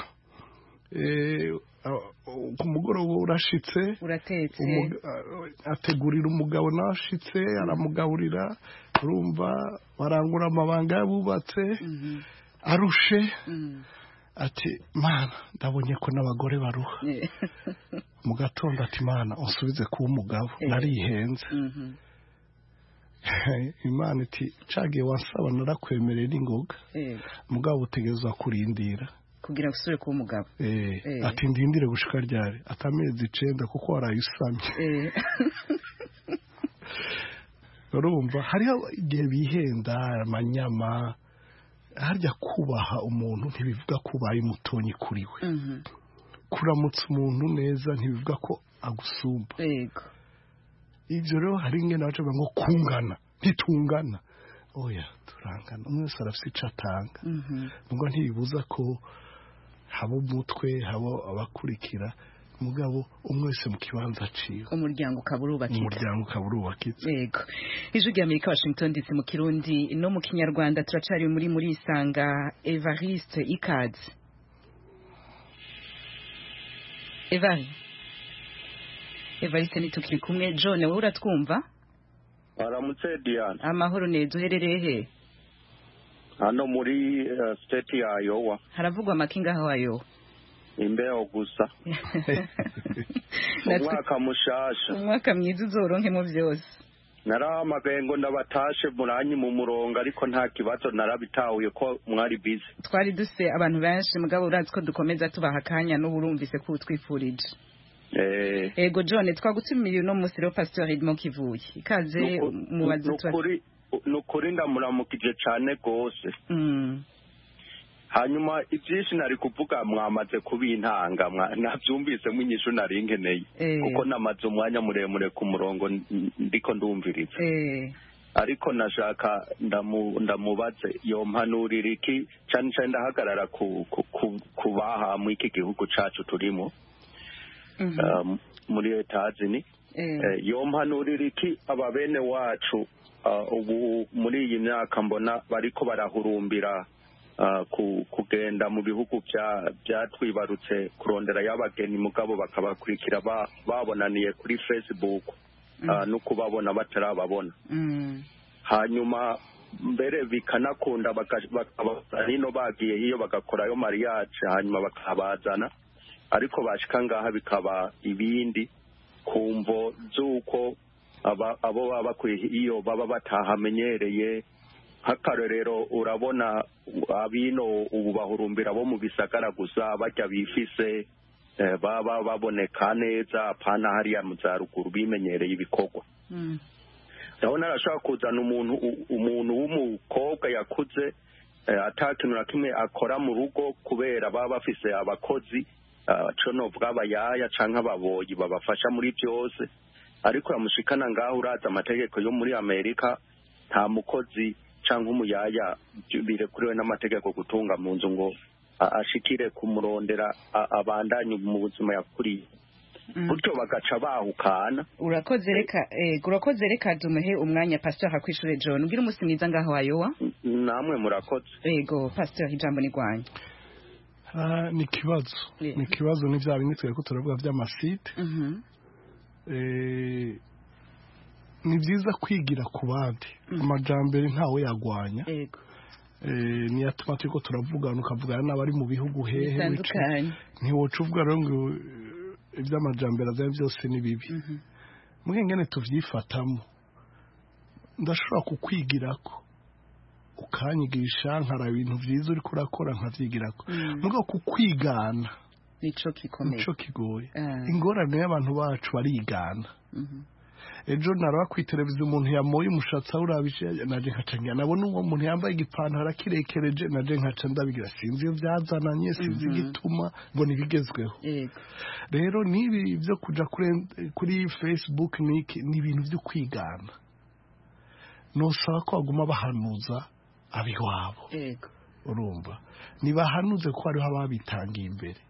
ku mugoroba urashitse uratetse ategurira umugabo nashitse aramugaburira urumva barangura amabanga yabubatse arushe ati Mana ndabonye ko n'abagore baruha mu gatondo ati Mana unsubize kuba umugabo narihenze Imana iti cagiye wansaba narakwemerera n'ingoga mugabo utegerezwa kurindira kugira ngo usubire kuba umugabo ati ndindire gushika ryari atamezi 9 kuko warayisamye urumva hariho igihe bihenda amanyama harya kubaha umuntu ntibivuga ko ubaye mutonyi kuri we kuramutsa umuntu neza ntibivuga ko agusumba ivyo rero hari ingene baca ngo kungana ntitungana oya turangana umwe wese arafise ico atanga ngo ntibibuza ko habo umutwe habo abakurikira mugabo umwe wese mu kibanza ciwe umuryango kaburubakitse yego ijwi rya Amerika Washington DC mu Kirundi no mu Kinyarwanda turacari muri isanga Evariste Ikaze Evariste nitukiri kumwe John wowe uratwumva aramutse Diana amahoro neza uherereye he hano muri state ya Iowa haravugwa makinga aho Iowa imbeho gusa umwaka mushasha umwaka mwiza uzoronkemo byose narahamagaye ngo ndabatashe muranyi mu murongo ariko nta kibazo narabitahuye ko mwari busy twari duse abantu benshi mugabo urazi ko dukomeza tubaha akanya n'uburumvise ko utwifurije ego John twagutumiye no munsi rero Pastor Edmond Kivuye ikaze mubaze nukuri ndamuramukije cyane gose hanyuma ibyinshi nari kuvuga mwamaze kubintanga nabyumvise mwinyishu nari nkeneye kuko namaze umwanya muremure ku murongo ndiko ndumviriza ariko nashaka ndamubaze yo mpanurira iki cyane cyane ndahagarara kubaha mu iki gihugu cacu turimo muri etazini yo mpanurira iki aba bene wacu ubu muri iyi myaka mbona bariko barahurumbira kugenda mu bihugu byatwibarutse kurondera y'abageni mugabo bakabakurikira babonaniye kuri Facebook no kubabona batarababona hanyuma mbere bikanakunda bakabazana bagiye hiyo bagakorayo mariage hanyuma bakabazana ariko bashika ngaha bikaba ibindi kumvo z'uko abo baba bakwiye iyo baba batahamenyereye nk'akarorero urabona abino ubu bahurumbira bo mu bisagara gusa bajya bifise baba baboneka neza apana hariya mu za ruguru bimenyereye ibikorwa ndabona arashaka kuzana umuntu w'umukobwa yakuze atakintu na kimwe akora mu rugo kubera baba bafise abakozi co novuga abayaya canke ababoyi babafasha muri byose ariko yamushikana ngaho uraza amategeko yo muri Amerika nta mukozi canke umuyaya birekuriwe n'amategeko gutunga mu nzu ngo ashikire kumurondera abandanye mu buzima yakuriye gutyo bagaca bahukana urakoze reka dumuhe umwanya Pastor hakwishure John ugira umunsi mwiza ngaho Iowa namwe murakoze yego Pastor ijambo ni rwanyu ni kibazo ni bya bindi tweko turavuga by'amasite ni byiza kwigira ku bandi amajambere ntawe yagwanya ni yatuma turiko turavugana ukavugana n'abari mu bihugu hehe ntiwoca uvuga rero ngo iby'amajambere azaye byose ni bibi mugengene tuvyifatamo ndashobora kukwigirako ukanyigisha nkara ibintu byiza uri kurakora nkavyigirako mugo kukwigana nico kigoye ingorane y'abantu bacu barigana ejo naraba ku televiziyo umuntu yamoye umushatsi urabije naje nkacangira nabona uwo muntu yambaye igipantaro akirekereje naje nkaca ndabigira sinzi iyo byazananye sinzi igituma ngo nibigezweho rero nibi byo kuja kuri Facebook ni ibintu byo kwigana nosaba ko baguma bahanuza abiwabo urumva nibahanuze ko hariho ababitangiye imbere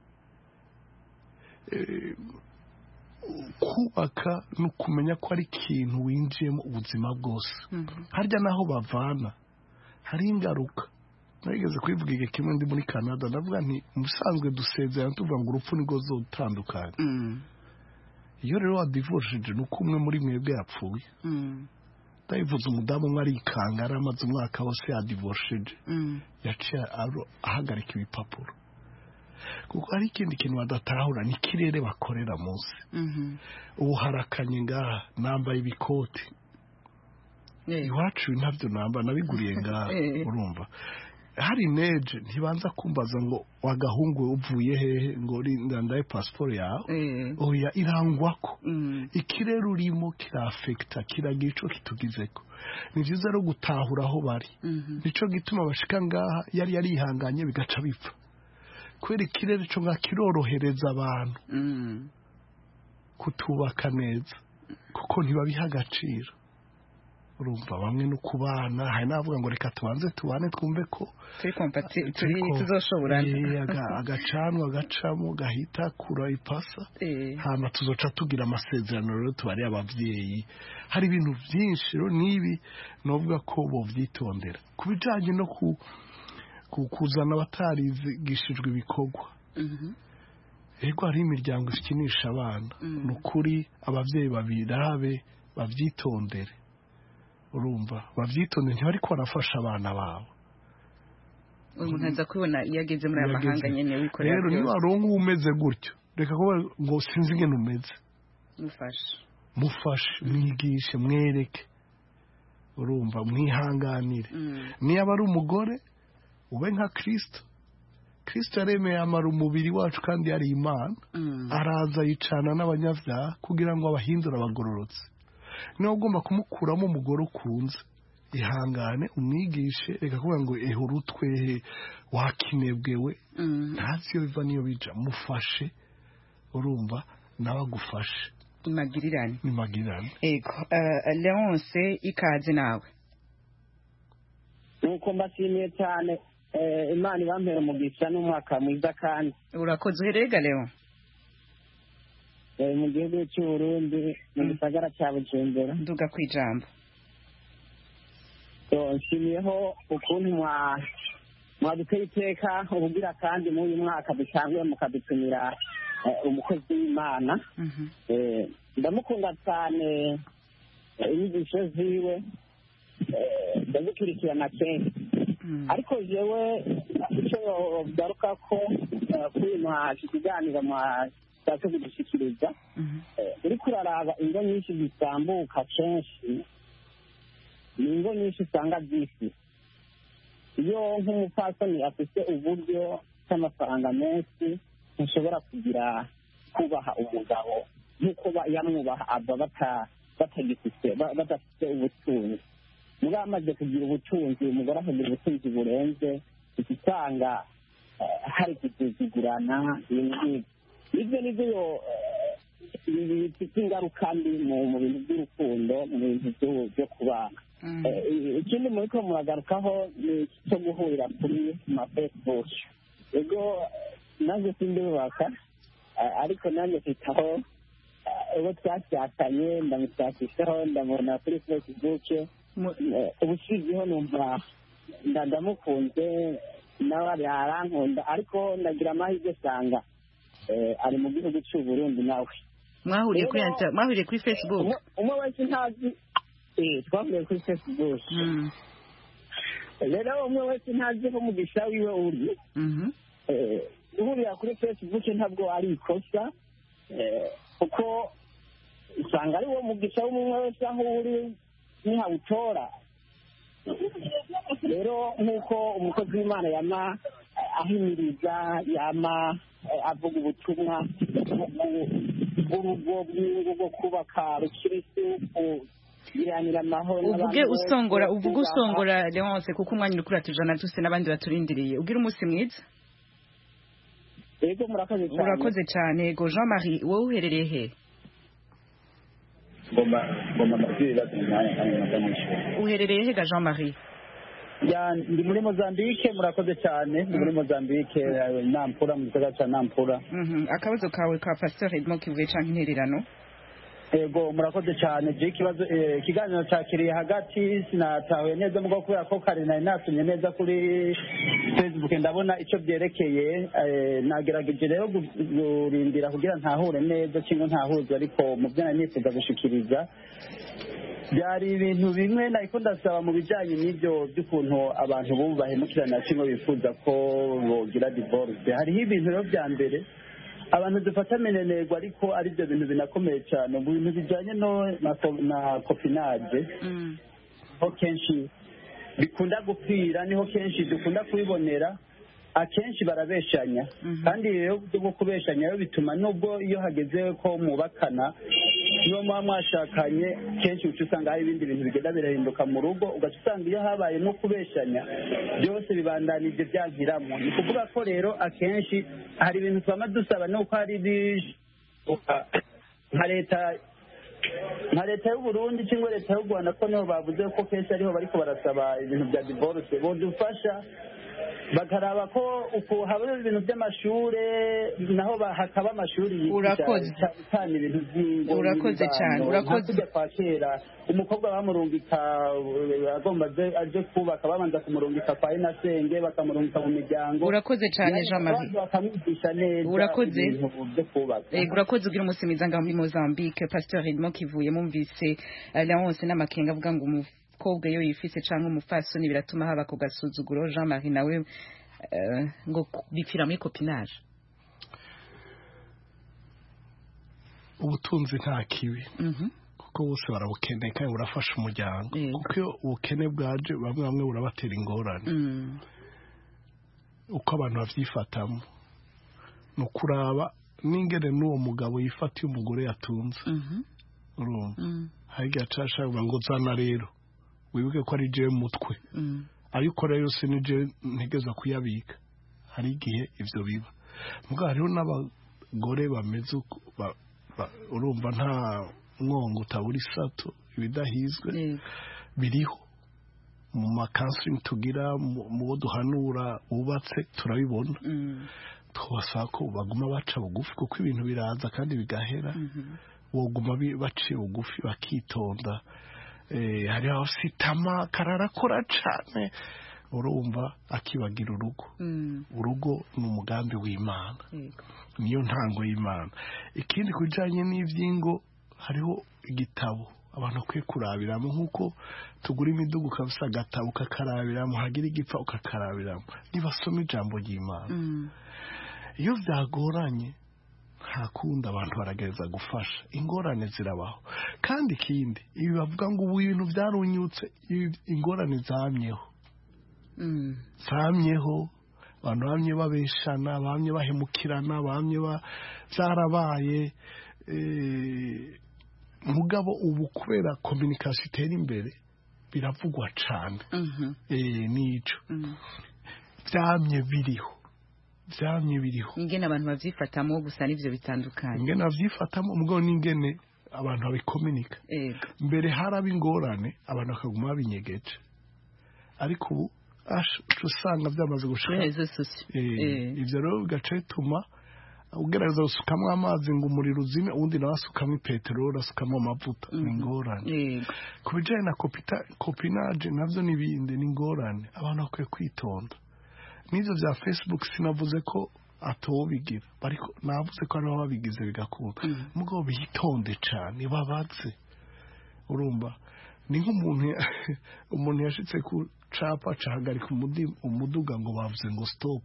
kubaka no kumenya ko ari ikintu winjiyemo ubuzima bwose harya naho bavana hari ingaruka nageze kwivuga igihe kimwe ndi muri Canada ndavuga nti musanzwe dusezerana tuvuga ngo urupfu nirwo zotandukanye iyo rero wadivorishije nuko umwe muri mwebwe yapfuye ndayivuze umudamu umwe arikanga aramaze umwaka wose yadivorishije yaciye ahagarika ibipapuro kuko hari ikindi kintu badatahura ni ikirere bakorera munsi ubu harakanye ngaha nambaye ibikoti iwacu ntabyo namba nabiguriye ngaha urumva hari neje ntibanza kumbaza ngo wagahungu uvuye hehe ngo ndandaye passport yawe oya irangwako ikirere urimo kirafekta kiragira ico kitugizeko ni byiza rero gutahura aho bari nico gituma bashika ngaha yari yarihanganye bigaca bipfa kwera ikirere cyo ngakirorohereza abantu kutubaka neza kuko ntibabiha agaciro urumva bamwe no kubana hari navuga ngo reka tubanze tubane twumve ko tuzoshoborana agacanwa agacamo gahita kura ipasa hama tuzoca tugira amasezerano rero tubari abavyeyi hari ibintu byinshi rero nibi novuga ko bo vyitondera kubijanye no kuzana abatarigishijwe ibikorwa ego hari imiryango ikinisha abana ni ukuri abavyeyi babirabe bavyitondere urumva bavyitondere ntibari ko barafasha abana babo umuntu aza kubona iyo ageze muri aya mahanga nyene wikorera rero niba aronka umeze gutyo reka kuba ngo sinzi ingene umeze mufashe mwigishe mwereke urumva mwihanganire niba ari umugore ube nka Kristo yaremeye amara umubiri wacu kandi yari Imana araza yicana n'abanyabyaha kugira ngo abahindure abagororotse niba ugomba kumukuramo umugore ukunze ihangane umwigishe reka kuvuga ngo urutwehe wakinebwewe ntazi iyo biva niyo bija mufashe urumva nawe agufashe imagirirane ego Leonce ikaze nawe nuko mbashimiye cyane Imana ibampera umugisha n'umwaka mwiza kandi urakoze uherega Leon mu gihugu cy'u Burundi mu gisagara cya Bujumbura nduga kwijambo nshimiyeho ukuntu mwaduteye iteka ubugira kandi muri uyu mwaka dusanzwe mukadutumira umukozi w'Imana ndamukunda cyane inyigisho ziwe ndazikurikirana kenshi ariko jewe icyo garuka ko kuri iki kiganiro mwashatse kudushyikiriza uriko uraraba ingo nyinshi zitambuka kenshi ni ingo nyinshi usanga zisi iyo nk'umupfasoni afite uburyo cy'amafaranga menshi ntushobora kugira kubaha umugabo nk'uko yamwubaha aba badafite ubutunzi muri amaze kugira ubutunzi umugore akagira ubutunzi burenze usanga hari kuzigurana ibyo nibyo bifite ingaruka mbi mu bintu by'urukundo mu bintu byo kubana ikindi muri ko muragarukaho ni cyo guhurira kuri Facebook ego nanjye sindubaka ariko nanjye mfitaho uwo twasyakanye ndamushakishaho ndamubona kuri Facebook ubushizeho numva ndamukunze nawe arankunda ariko ndagira amahirwe usanga ari mu gihugu cy'u Burundi nawe mwahuriye kuri Facebook umwe wese ntazi twahuriye kuri Facebook rero umwe wese ntazi ko mugisha wiwe uri guhurira kuri Facebook ntabwo ari ikosa kuko usanga ari wo mugisha w'umwe wese aho uri nihawutora rero nk'uko umukozi w'imana yama ahimiriza yama avuga ubutumwa bw'urugo bwo kubaka rukirisu kugiranira amahoro uvuge usongora Leonce kuko umwanya uri kuratujana tuse n'abandi baturindiriye ugira umunsi mwiza. Yego murakoze cyane. Urakoze cyane. Yego Jean Marie wowe uherereye he? Ngoma mabwire batumanya kandi nakanisho. Uherereye he ga Jean Marie? Ya ndi muri Mozambique murakoze cyane ndi muri Mozambique Nampula mu gisagara cya Nampula. Akabazo kawe ka Pastor Edmond kivuye canke intererano? Ego murakoze cyane je kibazo ikiganiro cyakiriye hagati sinatahuye neza mugo kubera ko kare nari natumye neza kuri Facebook ndabona ico byerekeye nagerageje rero gurindira kugira ntahure neza kingo ntahuze ariko mu byo nari nifuza gushikiriza byari ibintu bimwe nariko ndasaba mu bijanye n'ibyo by'ukuntu abantu bahemukirana kingo bifuza ko bogira divorce hariho ibintu rero bya mbere abantu dufata menenegwa ariko ari byo bintu binakomeye cyane mu bintu bijanye na copinage ho kenshi bikunda gupfira niho kenshi dukunda kubibonera akenshi barabeshanya kandi rero bwo kubeshanya rero bituma nubwo iyo hageze ko mubakana niyo muba mwashakanye kenshi uca usanga hari ibindi bintu bigenda birahinduka mu rugo ugaca usanga iyo habaye no kubeshanya byose bibandanije byankiramo ni kuvuga ko rero akenshi hari ibintu twama dusaba nuko hari nka leta y'u Burundi cyangwa leta y'u Rwanda ko niho bavuze ko kenshi ariho bariko barasaba ibintu bya divorce bodufasha bakaraba ko uko haba ibintu by'amashure naho hakaba amashuri yigisha cyane ibintu by'ingo. Urakoze cyane. Urakoze kwakera umukobwa bamurungika agomba aje kubaka babanza kumurungika kwa inasenge bakamurungika mu miryango. Urakoze cyane Jean Marie. Bakamwigisha neza. Urakoze. Urakoze ugira umunsi mwiza ngaho muri Mozambique. Pastor Edmond kivuye mumvise Leonce n'amakenga avuga ngo umukobwa iyo yifise canke umufasoni biratuma haba ku gasuzuguro. Jean Marie nawe ngo bipfira muri copinage. Ubutunzi nta kibi kuko bose barabukeneye kandi burafasha umuryango kuko iyo ubukene bwaje bamwe burabatera ingorane uko abantu bavyifatamo no kuraba n'ingene n'uwo mugabo yifatiye umugore yatunze urumva harya cashaka ngo zana rero wibuke ko ari je mutwe ariko rero sinije ntegeza kuyabika hari igihe ivyo biba muga hariho n'abagore bameze urumva nta mwongo utabura isato ibidahizwe biriho mu makansi tugira mu bo duhanura bubatse turabibona twasaba ko baguma baca bugufi kuko ibintu biraza kandi bigahera woguma baciye bugufi bakitonda hari aho sitama kararakora cyane urumva akibagira urugo ni umugambi w'Imana niyo ntango y'Imana. Ikindi kujanye n'ivyingo hariho igitabo abantu akwiye kurabiramo nk'uko tugura imidugu ukabisa agatabo ukakarabiramo hagira igipfa ukakarabiramo nibasoma ijambo ry'Imana. Iyo byagoranye nta kundi abantu baragereza gufasha ingorane zirabaho kandi ikindi ibi bavuga ngo ubu ibintu byarunyutse ingorane zamyeho abantu bamye babeshana bamye bahemukirana bamye byarabaye mugabo ubu kubera communication itera imbere biravugwa cyane nico byamye biriho ingene abantu bavyifatamo gusa nivyo bitandukanye ingene bavyifatamo mugabo n'ingene abantu babikomunika mbere haraba ingorane abantu bakaguma babinyegeje ariko ubu usanga byamaze gushika ivyo rero bigaca bituma ugerageza gusukamo amazi ngo umuriro uzime ubundi nawe asukamo peteroli asukamo amavuta ni ingorane ku bijyanye na copinage nabyo n'ibindi ni ingorane abantu bakwiye kwitonda n'ibyo bya Facebook sinavuze ko atobigira ariko navuze ko ariho babigize bigakunda mugabo bitonde cyane babaze urumva ni nk'umuntu yashitse ku capa cahagarika umuduga ngo bavuze ngo stop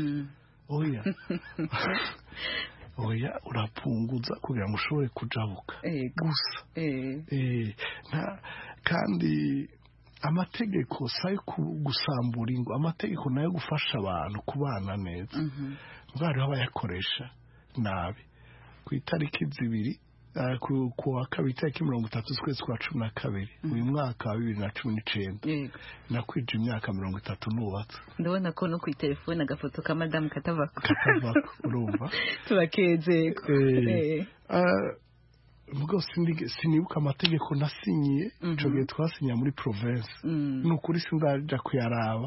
oya urapunguza kugira ngo ushobore kujabuka gusa kandi amategeko sayo gusambura ingo, amategeko nayo gufasha abantu kubana neza. Bari bayakoresha nabi. Ku itariki 2 ku wa kabiri tariki 30 z'ukwezi kwa 12 uyu mwaka wa 2019 nakwije imyaka 30 nubatse. Ndabona ko no ku telefone agafoto ka Madame Katavako urumva turakeze mugo sinibuka amategeko nasinyiye ico gihe twasinya muri province nukuri sindaja kuyaraba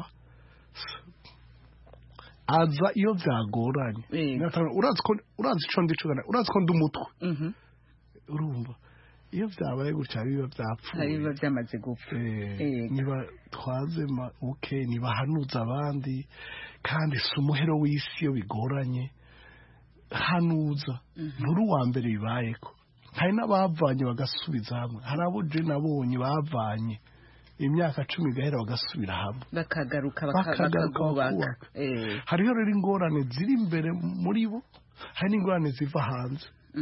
aza iyo byagoranye urazi ico ndicugana urazi ko ndumutwe urumva iyo byabaye gutya biba byapfuye biba byamaze gupfa niba twazema niba hanuza abandi kandi sumuhero w'isi iyo bigoranye hanuza nturi wa mbere bibayeko hari n'abavanye bagasubiza hamwe hari abo je nabonye bavanye imyaka 10 gahera bagasubira hamwe bakagaruka bakubaka hariho rero ingorane ziri imbere muri bo hari n'ingorane ziva hanze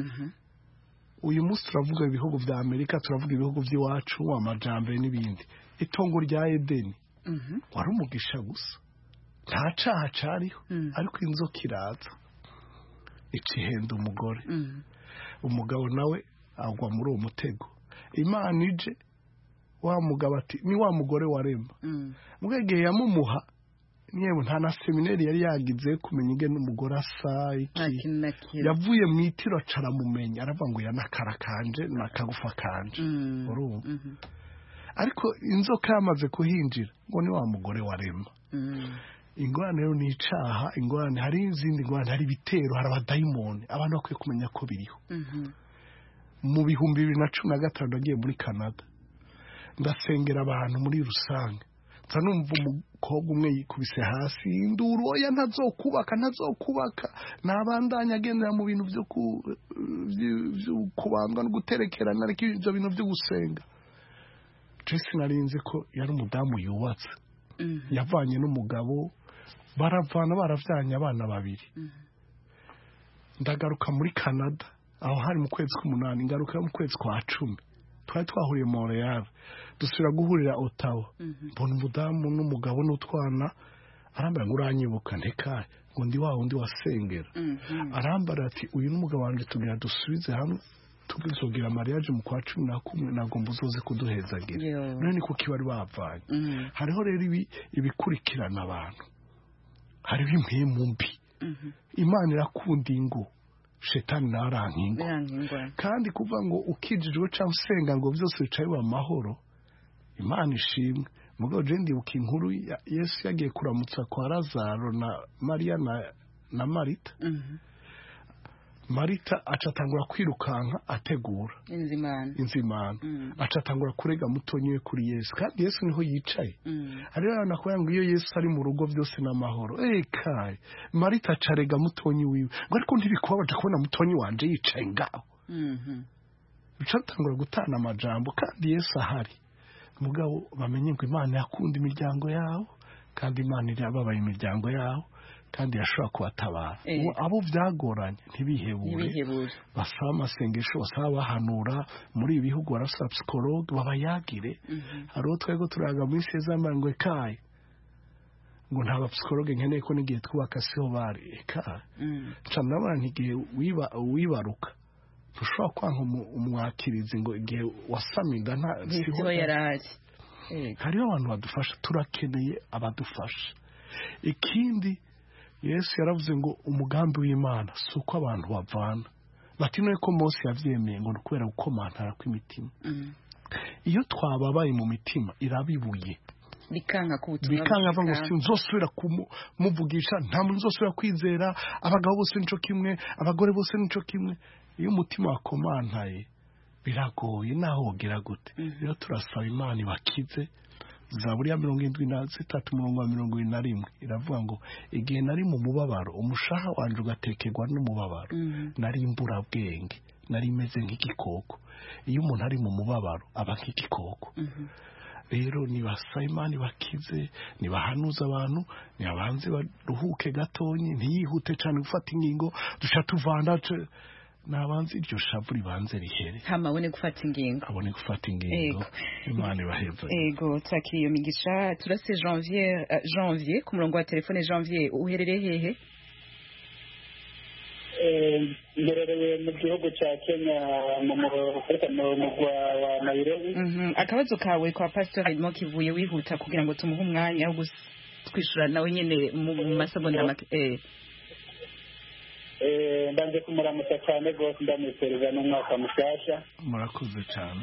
uyu munsi turavuga ibihugu vya Amerika turavuga ibihugu by'iwacu amajambere n'ibindi itongo rya Edeni wari umugisha gusa nta caha cariho ariko inzoka iraza icihenda umugore umugabo nawe agwa muri uwo mutego Imana ije wa mugabo ati ni wa mugore waremba mugege yamumuha niyewe nta na seminari yari yagize kumenya ingene umugore asa iki yavuye mu itiro caramumenya aravuga ngo yanakara kanje nakagufa kanje urumva ariko inzoka yamaze kuhinjira ngo ni wa mugore waremba ingorane rero ni icaha ingorane hari izindi ngorane hari bitero hari abadayimoni abantu bakwiye kumenya ko biriho mu bihumbi 2015 nagiye muri Canada ndasengera abantu muri rusange nza numva umukobwa umwe yikubise hasi induru oya ntazokubaka nabandanya agendera mu bintu byo kubandwa no guterekerana ariko ibyo bintu byo gusenga Jesse narinze ko yari umudamu yubatse yavanye n'umugabo baravyanye abana babiri ndagaruka muri Canada aho hari mu kwezi k'8 ngaruka mu kwezi kwa 10 twari twahuriye Montreal dusubira guhurira Ottawa mbona umudamu n'umugabo n'utwana arambara ngo uranyibuka ntekaye ngo ndi wa wundi wasengera arambara ati uyu n'umugabo wanje tugira dusubize hamwe tugizogira mariage mu kwa 11 nagomba uzoze kuduhezagira none kuko bari bavanye hariho rero ibikurikirana abantu hariho impemu mbi Imana irakunda ingo shetani narankingo kandi kuva ngo ukijijwe cyangwa usenga ngo byose bicaye amahoro Imana ishimwe mugabo je ndibuka inkuru Yesu yagiye kuramutsa kwa Lazaro na Maria na Marita Marita acatangura kwirukanka ategura inzimana acatangura kurega mutonyiwe kuri Yesu kandi Yesu niho yicaye ari rero nakoya ngo iyo Yesu ari mu rugo byose n'amahoro kai Marita acarega mutonyi wiwe ngo ariko ntibikubabaje kubona mutonyi wanje yicaye ngaho bicatangura gutana amajambo kandi Yesu ahari mugabo bamenye ngo Imana yakunda imiryango yawo kandi Imana irababaye imiryango yawo kandi yashobora kubatabara abo byagoranye ntibihebure basaba amasengesho basaba bahanura muri ibihugu barasaba psychologue babayagire hariho twego turaga muri sezama ngo ekaye ngo nta psychologue nkeneye ko nigiye twubaka siho bari ekaye cyandabana ntigiye wibaruka tushobora kwanka umwakirizi ngo igihe wasamida nta siho yarari hariho abantu badufasha turakeneye abadufasha ikindi Yesu yaravuze ngo umugambi w'Imana suko abantu bavana batinoye ko Mose yavyemeye ngo kubera gukomantara kw'imitima iyo twababaye mu mitima irabibuye bikanga ngo sinzosubira kumuvugisha nta muntu uzosubira kwizera abagabo bose nico kimwe abagore bose nico kimwe iyo umutima wakomantaye biragoye naho wogera gute rero turasaba Imana ibakize Zaburi ya 73:21 iravuga ngo igihe nari mu mubabaro umushaha wanje ugatekerwa n'umubabaro nari imbura bwenge nari meze nk'igikoko iyo umuntu ari mu mubabaro aba nk'igikoko rero nibasa Imana bakize nibahanuza abantu nibabanze baruhuke gatonyi ntiyihute cyane gufata ingingo dusha tuvanda nabanze iryo shavu ribanze rihere hama abone gufata ingingo Imana ibaheza ego twakiriye iyo migisha turase Janvier ku murongo wa telefone. Janvier uherereye hehe? mberereye mu gihugu cya Kenya mu mugwa wa Nairobi. Akabazo kawe kwa Pastor Edmond Kivuye wihuta kugira ngo tumuhe umwanya wo twishura nawe nyene mu masegonda make. Ndanje kumuramutsa cyane rwose ndamwitereza n'umwaka mushyashya. Murakoze cyane.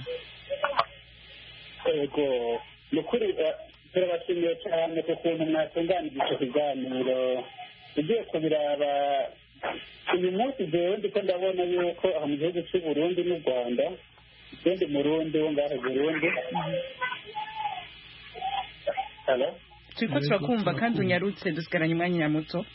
Ego nukuri turabashimiye cyane ku kuntu mwatunganije icyo kiganiro. Ugiye kubiraba uyu munsi jewe ndiko ndabona yuko aho mu gihugu cy'u Burundi n'u Rwanda ndi Murundi wo ngaho Burundi. Turiko turakumva kandi unyarutse dusigaranye umwanya muto.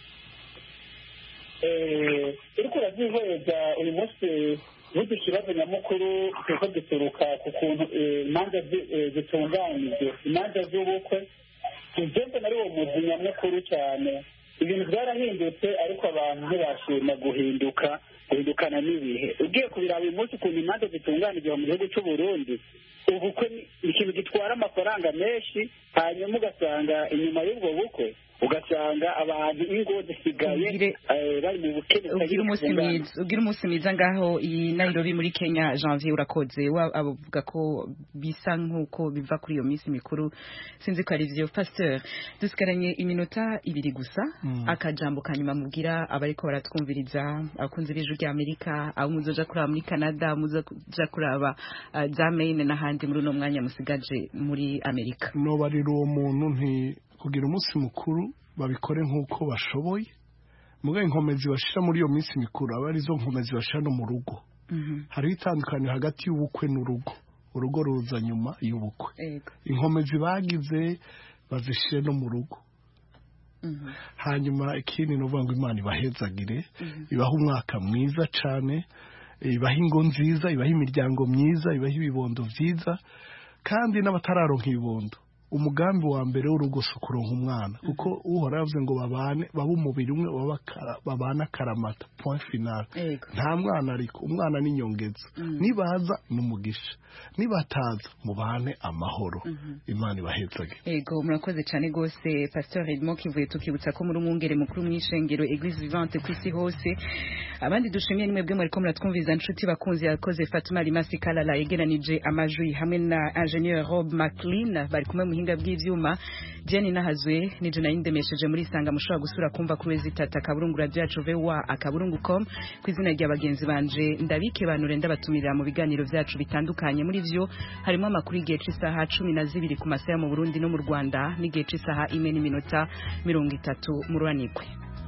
Uriko urabyihoreza uyu munsi ubuze ikibazo nyamukuru turiko duturuka ku kuntu imanza zitunganije imanza z'ubukwe tugende nari uwo muzi nyamukuru cyane. Ibintu byarahindutse ariko abantu ntibashima guhindukana n'ibihe. Ugiye kubiraba uyu munsi ukuntu imanza zitunganije mu gihugu cy'u Burundi ubukwe ni ikintu gitwara amafaranga menshi, hanyuma ugasanga inyuma y'ubwo bukwe ugasanga abantu ingo zisigaye bari mu bukene. Ugira umunsi mwiza ngaho i Nairobi muri Kenya. Janvier urakoze avuga ko bisa nk'uko biva kuri iyo minsi mikuru sinzi ko ari vyo. Pasteur dusigaranye iminota 2 gusa akajambo kanyuma mubwira abariko baratwumviriza abakunzi b'ijwi rya Amerika abo muzoja kuraba muri Canada muzoja kuraba za Maine n'ahandi muri uno mwanya musigaje muri Amerika. No barira uwo muntu nti kugira umunsi mukuru babikore nk'uko bashoboye mugaye inkomezi bashira muri iyo minsi mikuru abari zo nkomezi bashira no mu rugo. Hari itandukaniro hagati y'ubukwe n'urugo. Urugo ruza nyuma y'ubukwe. Inkomezi bagize bazishire no mu rugo. Hanyuma ikindi novuga ngo Imana ibahezagire ibaha umwaka mwiza cyane, ibaha ingo nziza, ibaha imiryango myiza, ibaha ibibondo byiza, kandi n'abatararonka ibibondo umugambi wa mbere w'urugo kuronka umwana kuko uhora yavuze ngo babane baba umubiri umwe babana karamata point final. Nta mwana ariko umwana n'inyongezo nibaza n'umugisha nibataza mubane amahoro. Imana ibahezage. Ego murakoze cyane gose Pasteur Edmond Kivuye tukibutsa ko muri umwungere mukuru mw'ishengero Église Vivante kwisi hose. Abandi dushimiye nimwe bwe muri ko muratwumviza inshuti bakunzi yakoze Fatuma Limasi Kalala yegeranije amajwi hamwe na Ingenieur Rob McLean bari kumwe muhinga bw'ivyuma. Jenny Nahazwe nije nayindemesheje muri sanga mushobora gusura kumva kuri wezitata kaburungu radio yacu VOA akaburungu.com kwizina rya bagenzi banje ndabike banure ndabatumira mu biganiro vyacu bitandukanye. Muri vyo harimo amakuru igihe c'isaha 12 ku masaha mu Burundi no mu Rwanda n'igihe c'isaha 1:30 mu Ruranirwe.